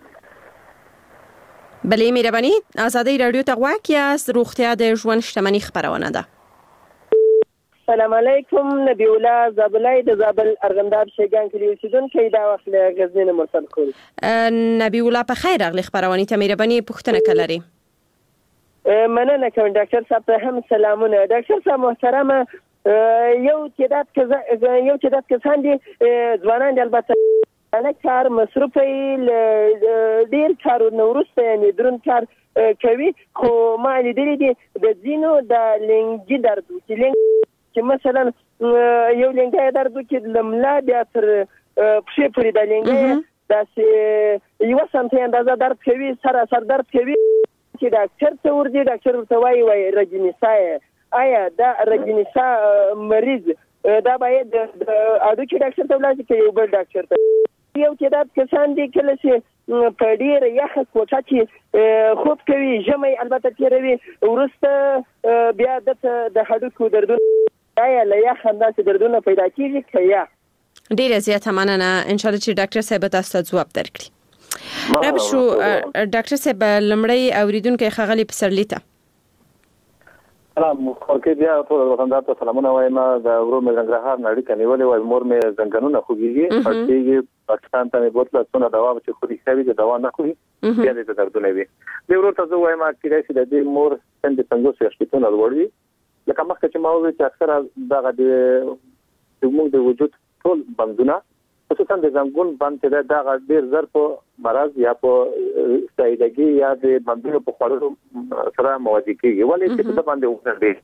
بلې مهرباني آزادۍ رادیو ته غواړئ روغتیا د ژوند شتمنۍ خبرونه ده. السلام علیکم، نبی الله زابلای د زابل ارغنداب شیګان کلی اوسیدونکو دا وخت له غزنین مرسل کول. نبی الله په خیر اغلی خبرونه ته مهرباني پوښتنه کولري. مننه کوم ډاکټر صاحب ته هم سلامونه. ډاکټر صاحب محترم، یو تعداد کسان دي ځوانان دي البته نه کار مصروفي ډیر کارونه ورسته یعنی درون کار کوي، خو ما لیدلي دي د ځینو د لنګي درد چې مثلا یو لنګي درد کې لملا بیا تر پښې پورې د لنګي داسې یو سمته اندازه درد کوي، سر درد کوي چې ډاکټر ته ورځي، ډاکټر ورته وایي رجنیسا. آیا دا رجنیسا مریض دا باید اډوکي ډاکټر ته ولاړ شي که یو بل ډاکټر ته؟ یو تعداد کسان دي کله چې په ډېره یخه کوټه کې خوب کوي، ژمی البته تېروي، وروسته بیا دته د هډوکو دردونه آیا له یخ انداسې دردونه پیدا کېږي که یا؟ ډېره زیاته مننه، انشاءالله چې ډاکټر صاحب تاسو ته ځواب درکړي. رب شو ډاکټر صاحب لمړی اوریدونکو ښاغلي پسرلي ته سلام. خورکې بیا ټول وطندار ته سلامونه وایم. د ورور مې زنګرهار نړۍ کنيولې وای، مور مې زنګنونه خوږیږي، پټېږي، پاکستان ته مې بوتله څونه دوا چې خوري شوی د دوا نه خوري بیا دې دردونه وي. د ورور ته زه وایم چې د دې مور څنګه 50 شپږ ورځې لکه مخکې چې ما وویل چې اکثره دغه د موږ د وجود ټول بندونه خصوصا د زنګون بند چې دغه ډیر زر په مرض یا په سایدګي یا د بندونو په خوړلو سره مواجه کیږي، ولې چې په باندې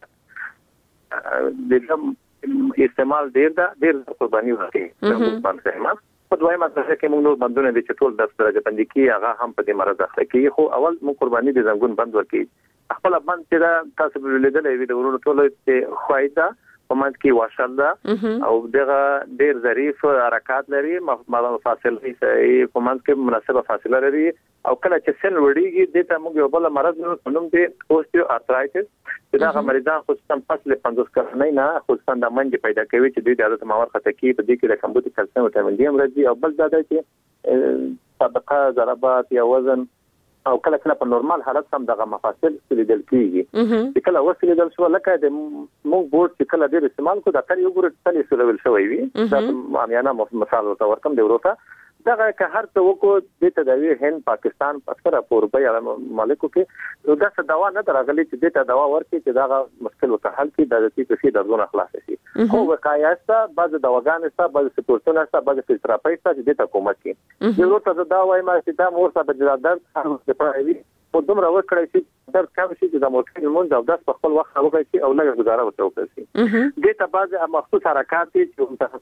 وکړي د استعمال ډیر قرباني ورکړي زنګون باندې سیمه په دویمه ځکه کې موږ نور بندونه د چټول د درجه بندي کې هغه هم په دې مرض اخته کې، خو اول موږ قرباني د زنګون بند ورکړي. خپل باندې چې تاسو په لیدلې وي د ورونو ټول چې خوایده په مند کې واشله او دغه ډیر ظریف حرکات لري، فاصله یې په مند کې مناسبه فاصله لري، او کله چې سن وړيږي د ته موږ یو بل مرض نوم دی اوستیو ارترایټس چې دا مریضان خصوصا فاصله 50 کلنۍ نه خصوصا د منځ پیدا کوي چې د عادت ماور خطه کې په دې کې د کمبود کلسیم وټامین ډي مرضی، او بل دا چې طبقه ضربات یا وزن او کله په نورمال حالت هم دغه مفاصل لیدل کیږي. چې کله وسیله دل شو لکه د موږ بورډ چې کله ډیر استعمال کو دا تر یو ګور تل سولول شوی وي، دا معنا مثال ورته د وروته دغه که هر څه وکړو د تداوی هند پاکستان اکثره په اروپا مملکو کې دا څه دوا نه درغلي چې د دوا ورکړي چې دا مشکل وکړل کې د دې په څیر دردونه خلاص شي. خو وقایاسته بعض دواګان سره بعض سپورتونه سره بعض فزیوتراپي سره د حکومت کې یو څه دا وايي چې دا مور سره د درد د پرایوي په دومره وکړي چې درد کم شي چې د موټر مونږ او داس په خپل وخت وکړي او لږه گزاره وکړي. د ته بعض مخصوص حرکات چې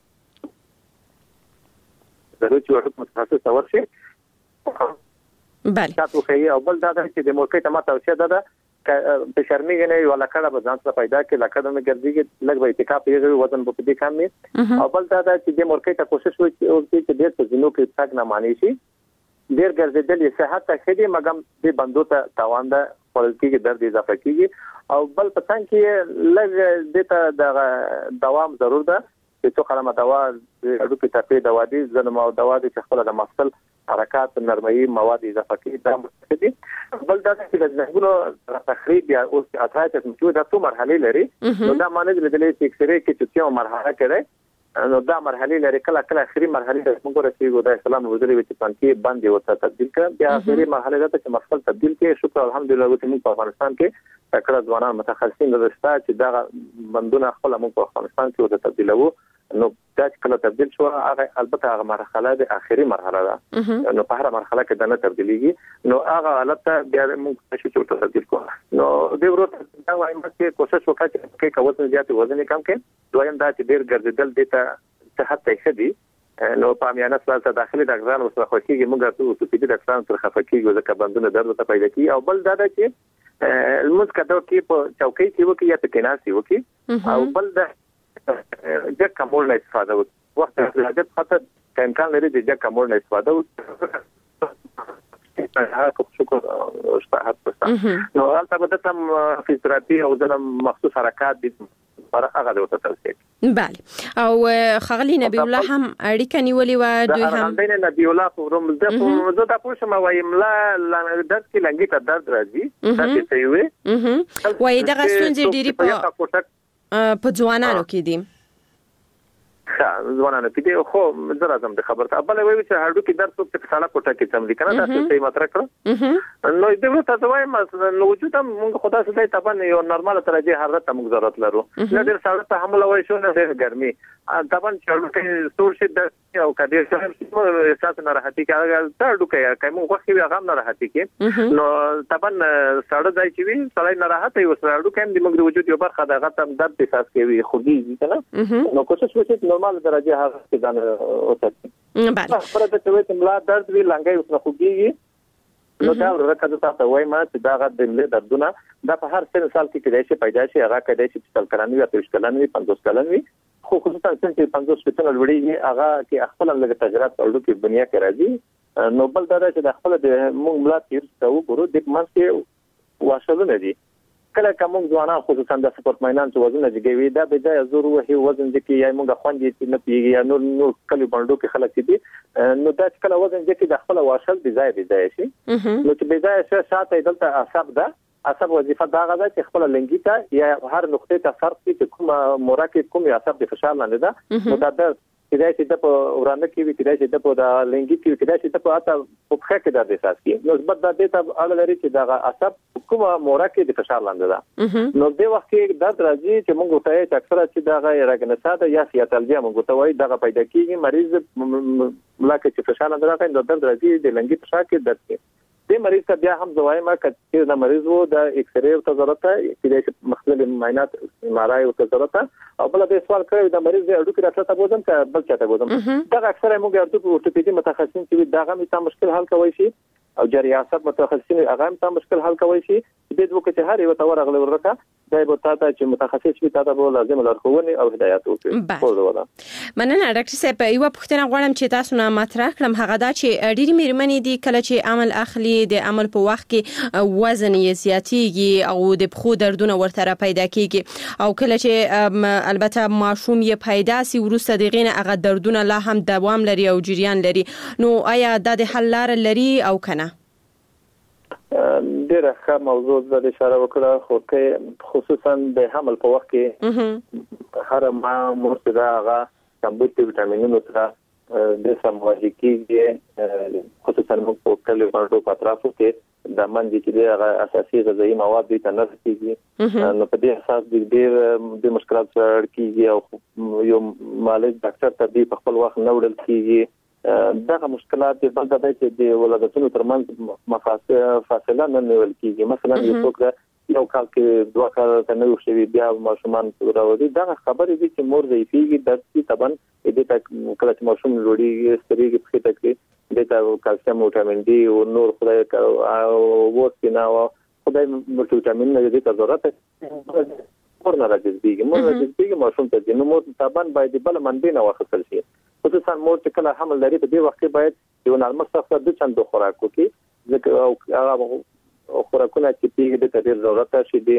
ضروري چې متخصص تور شي بله تاسو خو او بل دا چې د مورکې ته ما توصیه ده په شرمېږي نه ولا کړه به ځان څخه پیدا کې لکه د ګرځي لږ به اتکا پیږي وزن په دې کم نه، او بل دا چې د مورکې ته کوشش وکړي چې ډېر څه زینو کې تاګ نه مانی شي، ډېر ګرځېدل یې صحت ته خېدي مګم د بندو ته تاوان ده خپل کې درد اضافه کیږي، او بل پتان کې لږ د ته دوام ضرور ده چې څو کلمه دوا د اډو په تپې دوا دي زنه او دوا دي چې خپل د مفصل حرکات نرمي مواد اضافه کوي دا مستدي. بل دا چې د زنګونو تخریب یا اوس اتایت چې دا څو مرحله لري نو دا معنی د دې چې اکثره کې چې یو مرحله کړي نو دا مرحله لري کله اخري مرحله د موږ رسېږو د اسلام وزري چې پانکي باندې وته تبديل کړ بیا اخري مرحله ده چې مفصل تبديل کې شکر الحمدلله چې موږ په افغانستان کې تکړه ځوانان متخصصین درسته چې دا بندونه خپل موږ په افغانستان کې وته تبديلو نو دا چې کله تبديل شو هغه البته هغه مرحله د اخري مرحله ده نو په هر مرحله کې د نه تبديليږي نو هغه حالت بیا موږ شو چې تبديل کوو نو د ورته دا وایم چې کوشش وکړئ چې کوم زیات وزن کم کړئ دویم دا چې ډیر ګرځیدل د صحت ته ښه دي نو پامیانه سره داخلي ډاکټرانو سره خوښيږي موږ ته اوسېدي ډاکټرانو سره خفقيږي ځکه بندونه درد ته پیدا کوي او بل دا چې المز کډو کې په چوکۍ کې وکي یا په کیناسي وکي او بل دا د کومول نه استفاده وکړي وخت د حاجت خاطر امکان لري د کومول نه استفاده وکړي هغه شکر نو البته تم فزیوتراپي او د مخصوص حرکات دي پر هغه د وته توصیه بله او خغلی نبی الله هم اړیکه نیولې و دوی هم د نبی الله پروم زه د پوښتنه وایم لا درد کې لنګي ته درد راځي تاسو ته وي وای دغه ستونزې ډېری په ځوانانو کې دي ځوانانو کې دي خو زه راځم د خبرته بل وایي چې هډو کې درد په سالا کوټه کې تم لیکنه تاسو ته مطرح کړو نو دغه تاسو وایم نو وجود موږ خدا ستای طبعا یو نارمال درجه حرارت موږ ضرورت لرو نه ډیر ساړه ته حمله وای شو نه ډیر ګرمي طبعا چې هډو کې سور شي د او کډیر سره احساس نه راحتي کېږي دا هډو کې کوم وخت کې هغه نه راحتي کې نو طبعا ساړه ځای چې وي سړی نه راحت وي سره هډو کې د موږ د وجود یو برخه دغه تم درد احساس کوي خوږي کنه نو کوشش وکړئ نورمال درجه حرارت کې ځان اوساتئ بله پرته چې وایي ملا درد وی لنګي اوس خوږي نو دا ورکه تاسو وایي ما چې دا غد د دردونه دا په هر سن سال کې کېدای شي پیدا شي هغه کېدای شي 40 کلن وي 30 کلن وي 50 کلن وي خو خصوصا چې 50 سپیڅل لوړي هغه کې خپل لږ تجربه اورو کې بنیا کې راځي نو بل دا چې د خپل د موږ ملا تیر څو ګورو د منځ کې واښلونه دي کله کوم ځوانان خصوصا د سپورت میدان څو وزن جګوي دا به د زور وهي وزن چې یا موږ خوندې چې نه پیږي یا نور کلی باندې کې خلک دي نو دا کله وزن چې د خپل واښل دی ځای شي نو چې به ځای څه ساته دلته اعصاب ده اعصاب وظیفه دا غواړي چې خپل لنګي ته یا هر نقطې ته فرق کې کوم مرکب کوم اعصاب د فشار لاندې ده نو دا د کله چې د ورانه کې وي کله چې د په د لنګي کې کله چې د په اته په خې کې د احساس کې نو زبر د دې ته اړه لري چې دا اعصاب کوم مرکب د فشار لاندې ده نو د وخت کې درد راځي چې موږ ته چې اکثره چې دا غیر رګنساده یا سیاتلجیا موږ ته وایي دا پیدا کیږي مریض ملاکه چې فشار لاندې راځي نو درد راځي د لنګي په شا کې درد کوي د مریض ته بیا هم زوایم چې د مریض وو د ایکس رې او ضرورت چې مختلف معاینات مارای او ضرورت او بل د سوال کوي د مریض د اډو کې راځه ته بوزم ک بل چاته بوزم دا اکثره موږ ارتو ورتپیدي متخصصین چې دا غو ته مشکل حل کوي شي او جری عصب متخصصین هغه ته مشکل حل کوي شي د دوه کې هر یو تور غل ورکه دا به تاسو چې متخصص وي تاسو به لازم لارښوونې او هدایت وکړئ مننه ډاکټر صاحب یو پوښتنه غواړم چې تاسو نه مطرح کړم هغه دا چې ډېری مېرمنې دي کله چې عمل اخلي د عمل په وخت کې وزن یې زیاتېږي او د پخو دردونه ورته پیدا کیږي او کله چې البته ماشوم یې پیدا سي ورسته دغه هغه دردونه لا هم دوام لري او جریان لري نو آیا د حل لار لري او کنه ډیره ښه موضوع د اشاره وکړه خو کې خصوصا د حمل په وخت کې هر ما مرتدا هغه کمبوټي وټامینونو سره د سمواجی کېږي خصوصا په کله باندې په اطرافو کې د منځ کې د اساسي غذایی مواد د تنظیم کېږي نو په دې اساس د مشکلات سره کېږي او یو مالک ډاکټر ته د خپل وخت نه وړل کېږي دغه مشکلات د بل ځای چې د ولادتونو ترمنځ فاصله نه نیول کېږي مثلا یو کال کې دوه کال ته نه وشي بیا ماشومان راوړي دا خبرې دي چې مور ضعیفي د طبعا د دې کله چې ماشوم لوړي ستريږي په خېټه کې د کلسیم وټامین ډي او نور خدای او وسینا او خدای وټامین نه دي ضرورت مور نه راځي ماشوم ته نو مور طبعا باید بل منبع نه واخیستل شي خصوصا مور چې کله حمل لري په دې وخت کې باید یو نرمه صفه د چند خوراکو کې ځکه او خوراکونه چې پیږي د تدیر ضرورت شي د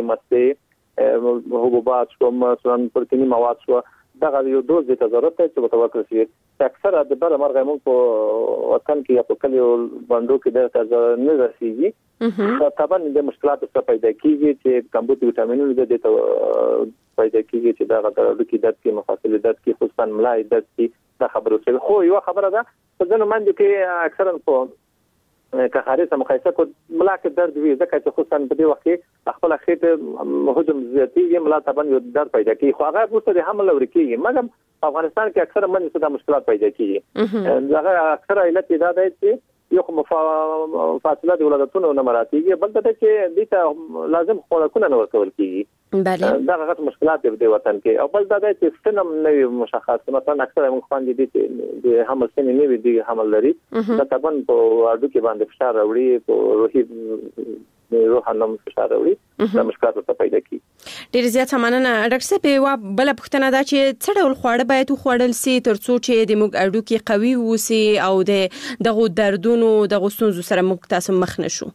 مسته حبوبات شو مثلا پروتینی مواد شو دا یو دوز د ضرورت چې متوقع شي اکثره د بل مرغه مو په وطن کې یا په کلیو باندې کې د تازه نه رسیږي طبعا د مشکلات څخه پیدا کیږي چې کمبوټي وټامینونه د پیدا کیږي چې دا غوړ کې درد کې مفاصل درد کې خصوصا ملای درد کې دا خبره څه خو یو خبره ده په ځینو منځ کې اکثرا په که خارجه مقایسه کو ملاک درد وي ځکه چې خصوصا په دې وخت کې خپل خېټه هجوم زیاتېږي ملا طبعا یو درد پیدا کوي خو هغه پوسټ د حمل ورکیږي مګر په افغانستان کې اکثره منځ څه مشکلات پیدا کیږي هغه اکثره علت دا ده چې یو فاصله د ولادتونو نه مراتیږي بل ته چې دته لازم خوراکونه نه ورکول کیږي بله دا هغه مشکلات د وطن کې او بل دا چې سنم نه مشخص مثلا اکثره موږ باندې دي د حمل سن نه وي د حمل لري دا طبعا په اډو کې باندې فشار راوړي په روحي روحانم فشار راوړي دا مشکلات ته پیدا کی ډیر زیات مننه ډاکټر صاحب بل پوښتنه دا چې څه ډول خواړه باید خوړل سي ترڅو چې د موږ اډو کې قوي وسی او دغه دردونو دغه ستونزو سره موږ تاسو مخ نشو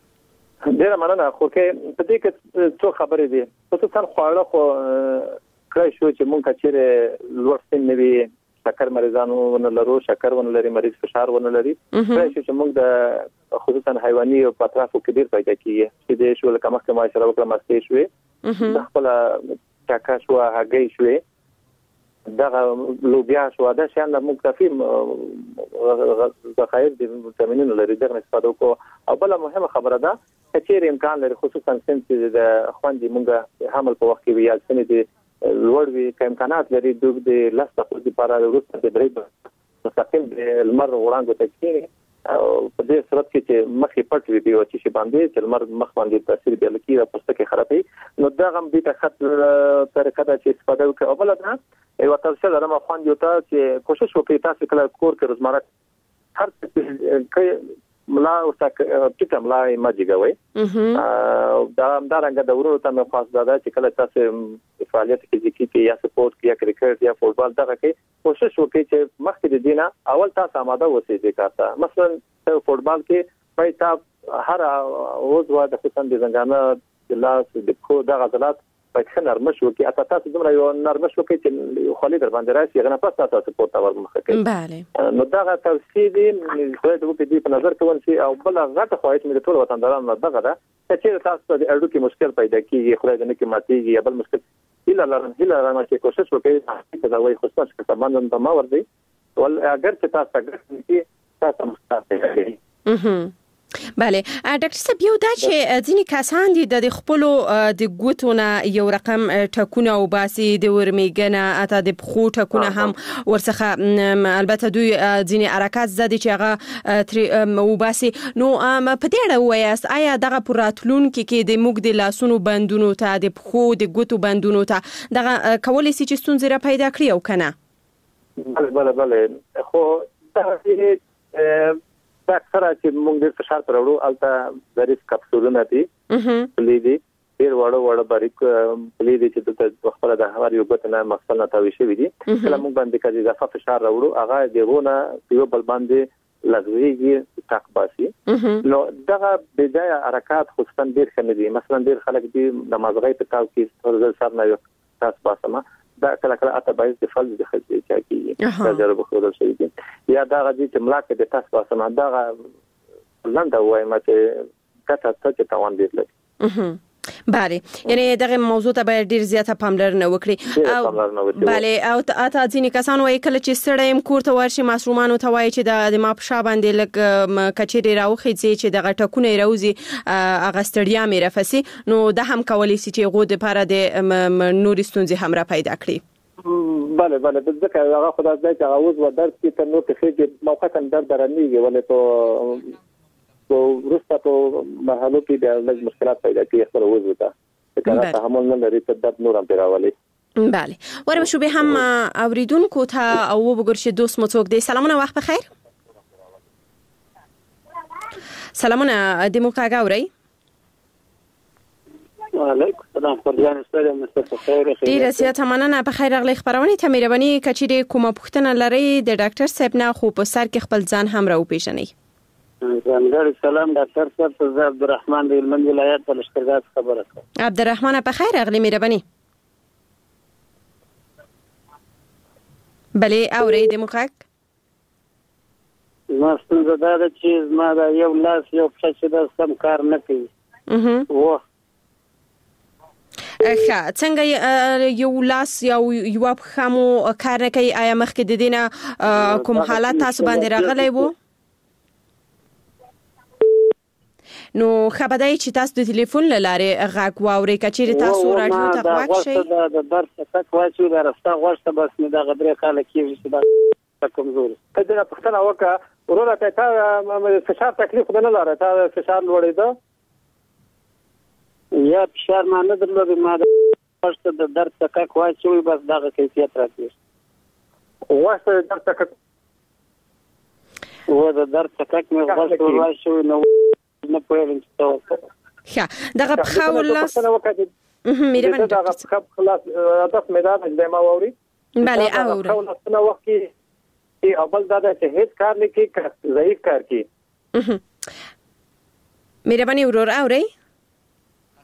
ډیر مننه خو کې په دې کې څو خبرې دي خصوصا خواړه خو کله شو چې مونږ چې لوړ سن نوي شکر مریضانو ونلرو شکر ونلري مریض فشار ونلري کله شو چې موږ د خصوصا حیواني او پاترافو کې ډیر پیدا کیږي چې د شو لکه مخکې ما سره وکړه مستې شوې د خپل چاکا شو هګۍ شوې دغه لوبیا شو دا شان موږ کافي ذخایر د ویټامینونو لري دغه استفاده وکړو او بل مهمه خبره ده چې امکان لري خصوصا چې د خوندې موږ حمل په وخت کې ویل سنې لوړ وی امکانات لري د لاس په لپاره وروسته د بریک مستقل د المر وړاندې تکینی او په دې صورت کې چې مخې پټ وي دی او چې باندې چې المر مخ باندې تاثیر دی لکه د پوستکي خرابي نو دا هم دې ته خط طریقه ده چې استفاده وکړي او بل نه یو تاسو لرم خوان یو ته چې کوشش وکړئ تاسو کله کور کې روزمره هر څه ملا او تک ټیټه ملا یې ماجیګوي دا رنګ د ورو ته مې خاص دا چې کله تاسو فعالیت کې یا سپورت کې یا کرکټ یا فوتبال دغه کې کوشش وکړئ چې مخکې د دینه اول تاسو آماده اوسئ د کارته مثلا فوتبال کې پای تاسو هر عضو د خصوصا د زنګانه د لاس د خو د غزلات په نرمش وکي اته تاسو دومره یو نرمش وکي چې خالي در باندې راشي غنه پس تاسو سپورت اور مخه کوي bale نو دا توصیه دي زه د وکي په نظر کوم چې او بل غټه خواهش مې ټول وطندارانو دغه ده چې تاسو د اړو کې مشکل پیدا کیږي خدای دې نه کې ماتيږي یا بل مشکل هله لرم چې کوشش وکړئ چې دا وایي خصوصا چې سامان د ما ور دي ول اگر چې تاسو څنګه تاسو مستعد bale ډاکټر صاحب یو دا چې ځینې کسان دي د خپل د ګوتونه یو رقم ټکونه او باسي د ورمیګنه اته د بخو ټکونه هم ورڅخه البته دوی ځینې حرکت زده چې هغه او باسي نو په دې اړه وایاست آیا دغه پراتلون کې د موږ د لاسونو بندونو ته د بخو د ګوتو بندونو ته دغه کولای شي چې ستونزې را پیدا کړي او کنه بله خو دا دا اکثره چې موږ د فشار پر وړو البته د ریس کپسولونه دي پلیدي ډیر وړو باریک پلیدي چې د خپل د هوار یو بتنه مخصل نه تاوي شوی دي کله موږ باندې کړي د فشار وړو هغه دیونه یو بل باندې لږويږي تاک باسي نو دغه بدايه حرکت خصوصا ډیر خنه دي مثلا ډیر خلک دي د مازغې په تاو کې ورزل سر نه یو تاسو باسمه دا کله کله اته باید د فلز د خلک چا کیږي دا ضروري خو شي دي یا دا غدي چې ملاک د تاسو باسمه دا لنډه وایم چې کته څه توان دي لري bale یعنی دغه موضوع ته باید ډیر زیاته پاملرنه وکړي او bale او اته ځینې کسان وایي کله چې سړی کور ته ورشي ماشومان ته وایي چې د ما په شا باندې لګ کچېری راوخی چې دغه ټکونه راوځي هغه ستړیا مې رافسي نو دا هم کولی شي چې غو د لپاره د نور ستونزې هم را پیدا کړي bale ځکه هغه خدای دې چې اوس و درس کې تر نو کې موقتا درد رانیږي ولې ته ورسته په محلو کې د لږ مشکلات پیدا کیږي خپل وځو ته کله تحمل نه لري ته د نور هم پیراولي bale ورم شو به هم اوریدونکو ته او وګورئ دوست مو څوک دی سلامونه وخت بخیر سلامونه د مو کاګاوري وعلیکم السلام فرجان استاد مصطفی خیر ډیر زیاته مننه په خیر اغلی خبرونه ته مهرباني کچې کومه پوښتنه لري د ډاکټر صاحب نه خو په سر کې خپل ځان هم راو پیژنئ زمګر سلام ډاکټر صاحب زه عبدالرحمن د هلمند ولایت د لشکرګاه خبره کوم عبدالرحمن په خیر اغلی مهرباني بله اوري د مخک ما ستاسو دا چې ما دا یو لاس یو څه د سم کار نه کوي و څنګه یو لاس یو خمو کار نه کوي آیا مخکې د دینه کوم حالت تاسو باندې راغلی وو نو خبردای چې تاسو د ټلیفون لاره غاک واوري کچې تاسو رادیو ته غواک شي د درس تک واچو د راستا غوښته بس نه د غدري کال کې چې دا کمزوري ته دا پښتنه وکړه ورته تا فشار تکلیف نه لاره تا فشار لوړې ده یا فشار نه درلود ما د غوښته د درس تک واچو بس دا کیفیت راځي غوښته درس تک و د درس تک مې غوښته واچو نو نه پوهیږم چې ښه دغه بخاولاس میرمن دغه خلاص هدف میدان د ما ووري bale اوري خلاص نو وخت کې اول دا چې هیڅ کار نه کوي ضعیف کار کوي مهرباني ورور اوري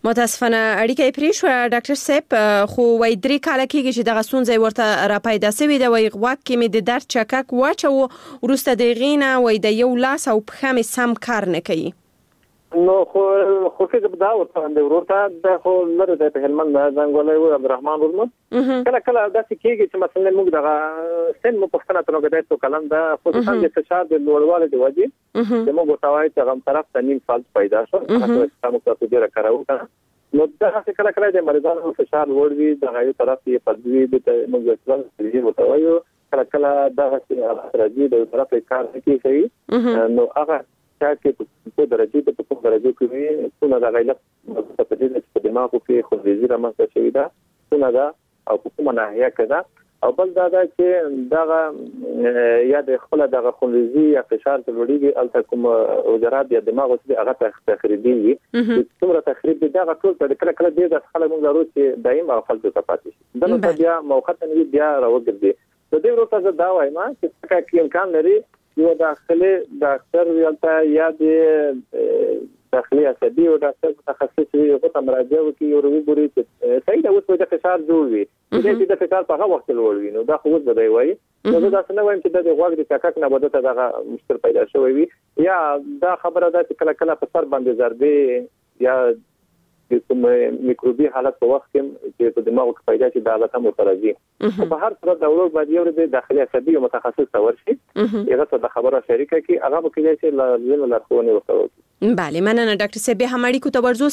متاسفانه اړیکه پرې شو ډاکټر صاحب خو وای 3 کال کېږي چې دغه ستونزې ورته را پیدا شوې ده وای غواک کې مې د درد چکک واچو ورسته د غینه وای د یو لاس او پښه مې سم کار نه کوي نو خو څه دا ورته د ورته د خو لره د هلمند ځنګولې و عبدالرحمن ورمن کله دا کېږي چې مثلا موږ دغه سن مو پښتنه ترغه د څو کلم دا خو څنګه فشار د لوړواله دی وځي د موږ توای چې هم طرف ته نیم فالت پیدا شو هغه څه ته ډیره کارو نو دا څه کله د مریضانو فشار لوړ وي د غوړي طرف یې پدوي د موږ څه دی وتاوي کله دا څه راځي د طرف کار کوي نو هغه چې په درجه په درجه کې څونه د غیلت په دې چې په دماغ کې خو دې زیره ماسته شوی دا څونه دا او په کومه ناحیه کې او بل دا چې دا یا د خپل د خونریزي یا فشار د لوړیږي الته کوم وجرات یا دماغ اوس هغه تخریبي څومره تخریب دا ټول په کله کله دې د خلک موږ ضرورت چې دایم غفلت ته پاتې شي دا نو بیا موقتا بیا راوګرځي د دې وروسته دا وایم چې کې امکان لري یو داخلي ډاکټر ویلته یا د داخلي عصبي او ډاکټر متخصص وي هغه ته مراجعه وکړي او وګوري چې صحیح دا اوس د فشار جوړ وي چې د فشار په هغه وخت لوړ وي نو دا خو څه دی وایي نو دا څنګه وایم چې د غوږ د چکک نه بده ته دا مشکل پیدا شوی وي یا دا خبره ده چې کله کله په سر باندې ضربه یا د کوم میکروبي حالت په وخت کې چې په دماغ کې پیدا شي دا حالت هم مترجي په هر صورت د اورو باندې یو د داخلي عصبي او متخصص تورشي هغه څه د خبره شریکه کی هغه به کېږي چې لارښوونه وکړي بله مننه ډاکټر صاحب هم اړیکو ته ورزو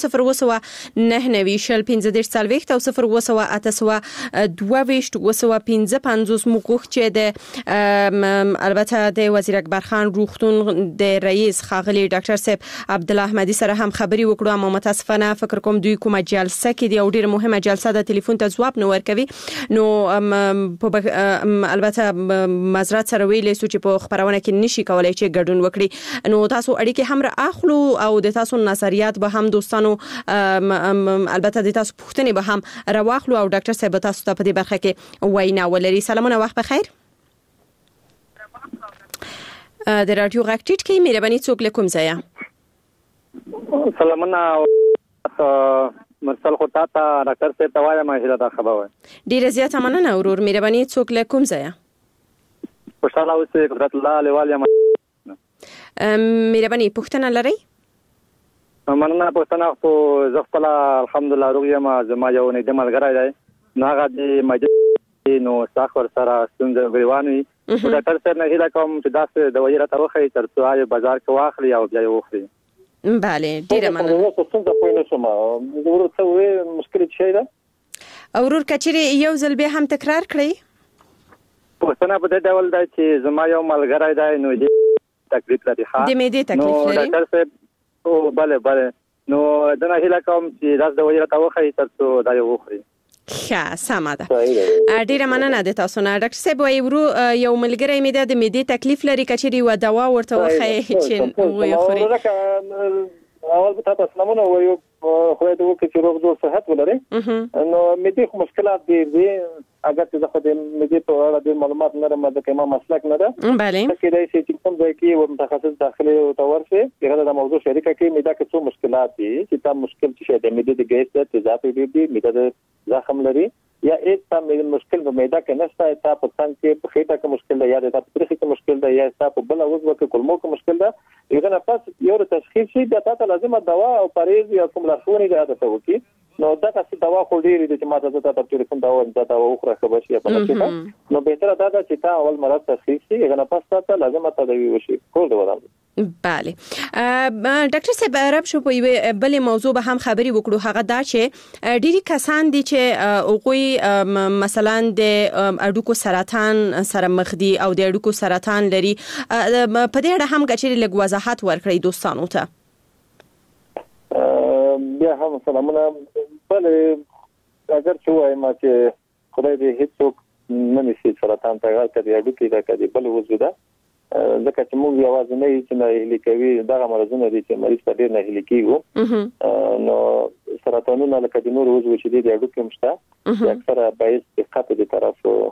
0 شل 15 سالويخت او 0 اتسوا 22 55 مقوخ چې د البته د وزیر اکبر خان روغتون د رئیس خاغلی ډاکټر صاحب عبدالله احمدی سره هم خبري وکړو اما متاسفانه فکر کوم دوی کومه جلسه کې دی او ډیره مهمه جلسه د ټلیفون ته جواب نه ورکوي نو البته معذرت سره ویلې چې په خبرونه کې نشي کولای چې ګډون وکړي نو تاسو اړیکې هم اخلو او د تاسو نظریات به هم دوستانو البته د تاسو پوښتنې به هم راوخلو او ډاکټر صاحب تاسو ته په دې برخه کې وینا ولري سلامونه وخت بخیر د رادیو غاکټیټ کې مهرباني څوک له کوم ځای سلامونه مرسل خو تا ډاکټر صاحب ته وایم چې دا خبره ډیره زیاته مننه ورور مهرباني څوک له کوم ځای خوشاله اوسئ قدرت الله لیوال مهرباني پوښتنه لرئ مننه پښتنه خو زغفل الحمدلله روغ یم زما یو نه د ملګری دی نو هغه د مجلس نو ساخر سره څنګه غریوانوي ډاکټر سره نه هیله کوم چې داسې د ویره تروخی تر څو بازار کې واخلي او بیا یې وخوري بله ډیره مننه څنګه پوینه شوم ورته وې مشکل شي دا اورور کچري یو ځل به هم تکرار کړئ پښتنه په دې ډول دی چې زما یو ملګری دی نو دې تکلیف لري د مېدې تکلیف لري ډاکټر صاحب او بله نو دنه هیله کوم چې داس د وجه راوخی تر څو دا یو وخوري ښه سمه ده ډیره مننه د تاسو نه ډاکټر صاحب وایي ورو یو ملګری مې د مېدې تکلیف لري کچري و دوا ورته وخی چې وې خوري اول به تاسو سلامونه وایو خو دې وکړي چې روغ جوړ صحت ولري نو مېدې خو مشکلات دي اگر چې خو د مېدې په اړه د معلومات نه لرم د کومه مسلک نه ده بله چې دا چې کوم ځای کې متخصص داخلي او تورشي هغه د موضوع شریکه کې مېده کې څه مشکلات دي چې تا مشکل چې د مېدې د ګیس د تیزابي دي مېده د زخم لري یا ایک تا مشکل په مېده کې نشته تا په څنګه کې په خېټه کې مشکل ده یا د تفریح کې مشکل ده یا تا په بل عضو کې کولمو کې مشکل ده یغه نه پس یو تشخیص شي د تاسو لازمه دوا او پرهیز یا کوم لارښوونې ده تاسو وکي نو دا تاسو دوا خو ډیرې دي چې ما ته د ټلیفون دوا د اوخره خبر شي په نشته نو به تر دا چې تا اول مرض تشخیص شي یغه نه پس تاسو لازمه تداوی وشي کول دی ودان بله ډاکټر صاحب عرب شو په بل موضوع به هم خبري وکړو هغه دا چې ډيري کسان دي چې اوغوي مثلا د اډوکو سرطان سره مخ دي او د اډوکو سرطان لري په دې اړه هم غچري لږ وضاحت ورکړئ دوستانو ته بیا هم سلامونه بل اگر چې وایم چې خدای دې هیڅوک نه نشي سرطان ته غل کړي اډوکي دا کړي بل وجوده ځکه چې موږ یوازې نه چې نه هلي کوي دا مرزونه دي چې مریض په ډیر نه هلي کیږي نو سرطانونه لکه د نور وجو چې دي اډوکي مشته اکثره باعث دقت دي طرف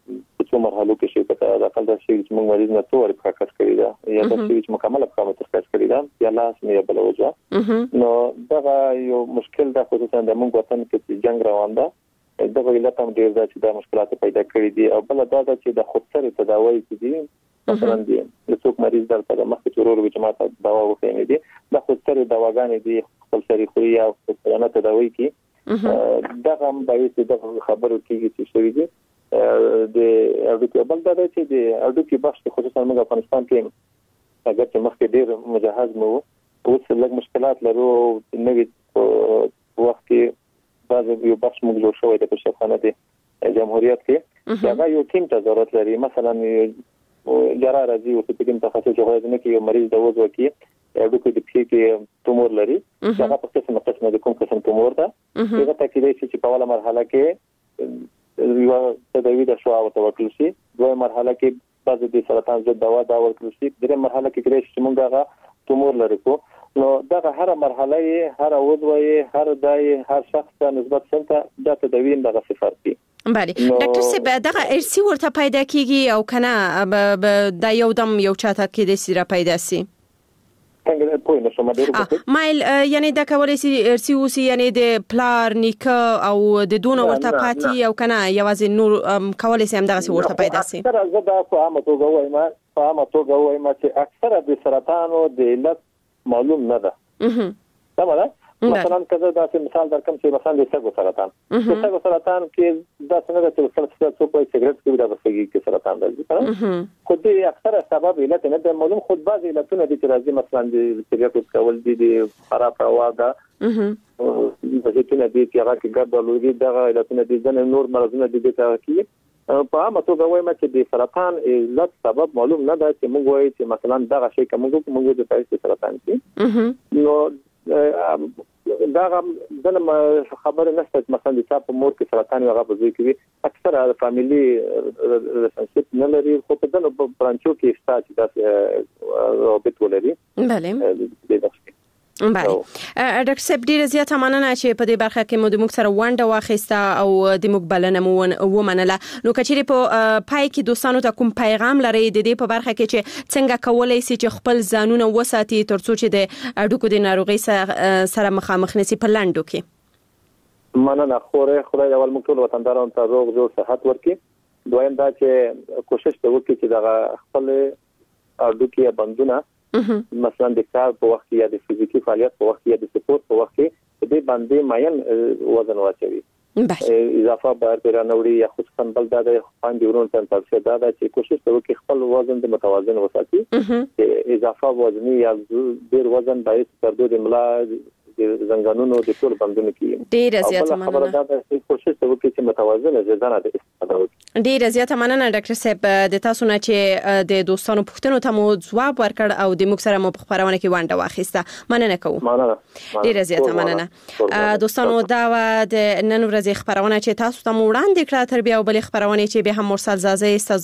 څو مرحلو کې شرکت د خپل د شي چې موږ مریض نه تور فکر کړی دا یا د شي چې مکمل په ترکاس کړی دا یا لاس نه بل وجه نو دا یو مشکل ده خصوصا د موږ وطن کې جنگ روان ده دغه علت هم ډیر ده چې دا مشکلات پیدا کړی دي او بل دا چې د خودسري تداوی دي مثلا دي د څوک مریض درته مخکې ضروري وي چې ماته دوا وخېنې دي د خودسري دواګانې دي خپلسري خوري او خپلانه تداوی کی دغه هم باید د خبرو کېږي چې شوی دي د اډوکي بل دا چې د اډوکي بخش خصوصا موږ افغانستان کې اگر چې مخکې ډیر مجهز مو اوس لږ مشکلات لرو نوې وخت کې بعض یو بخش موږ جوړ شوی د پښتونخوا د جمهوریت کې دا یو ټیم ته ضرورت لري مثلا جرا راځي او چې کوم تخصص جوړ نه کې یو مریض د وځو کې اډوکي د پی کې تومور لري هغه په قسم د کوم قسم تومور ده هغه ته کې چې په اوله مرحله کې یو تداوی د شوا او توکل شي دوه مرحله کې بعض د سرطان ضد دوا دا ورکړل شي درې مرحله کې کېږي چې موږ هغه تومور لري کو نو دغه هر مرحله هر عضوي هر دای هر شخص ته نسبت څنګه د تداوی دغه صفات دي بله ډاکټر صاحب دغه ارسي ورته پیدا کیږي او کنه د یو دم یو چاته کې د سیره پیدا سي څنګه په نو شمه ډیرو مایل یعنی د کولای سي ارسي اوسي یعنی د پلار نیکه او د دونه ورته پاتې او کنه یوازې نور کولای سي هم دغه ورته پیدا سي تر زه دا په عامه توګه وایم چې اکثره د سرطانو د علت معلوم نه ده تمام ده مثلا کله دا مثال درکم چې مثلا د سګو سرطان کې دا څنګه چې څوک په سیګریټ کې د بسګي کې سرطان راځي خو دې اکثره سبب علت نه ده معلوم خود بعض علتونه دي چې راځي مثلا د سیګریټ کول دي د خراب هوا ده د دې دي چې هغه کې ګډوډي دغه علتونه دي ځنه نور مرزونه دي چې کې په عامه توګه وایم چې د سرطان علت سبب معلوم نه ده چې موږ وایو چې مثلا دغه شی کوم موږ د پایسته سرطان کې نو دا دغه خبره نشته مثلا د چا په مور کې سرطان هغه په ځای کې اکثره فاميلي ریلیشنشپ نه لري خو په دغه برانچو کې شته چې تاسو رابط ولري بله بله ډاکټر صاحب ډیره زیاته مننه چې په دې برخه کې مو د موږ سره ونډه واخیسته او د موږ بلنه مو ومنله نو کچېرې په پای کې دوستانو ته کوم پیغام لري د دې په برخه کې چې څنګه کولای شي چې خپل ځانونه وساتي ترڅو چې د اډوکو د ناروغي سره مخامخ نشي په لاندو کې مننه خدای اول موږ ټول وطندارانو ته روغ جوړ صحت ورکړي دویم دا چې کوشش وکړي چې دا خپل اډوکي بندونه مثلا د کار په وخت یا د فزیکی فعالیت په وخت یا د سپورت په وخت کې د باندې ماین وزن واچوي اضافه بار پیرانوړي یا خصوصا بل د باندې ورون ته تاسو دا چې کوشش وکړي خپل وزن د متوازن وساتي اضافه وزنی یا ډیر وزن باید تر دوه ملا د زنګانونو د ټول بندونو کې ډیر زیاته مننه دا کوشش وکړي چې متوازن غذا نه استفاده وکړي ډیر زیاته مننه ډاکټر صاحب د تاسو نه چې د دوستانو پوښتنو ته مو ځواب ورکړ او د موږ سره مو په خبرونه کې ونډه واخیسته مننه کوم ډیر زیاته مننه دوستانو دا د نن ورځې خبرونه چې تاسو ته وړاندې کړه تر بیا بل خبرونه چې به هم مرسل زازه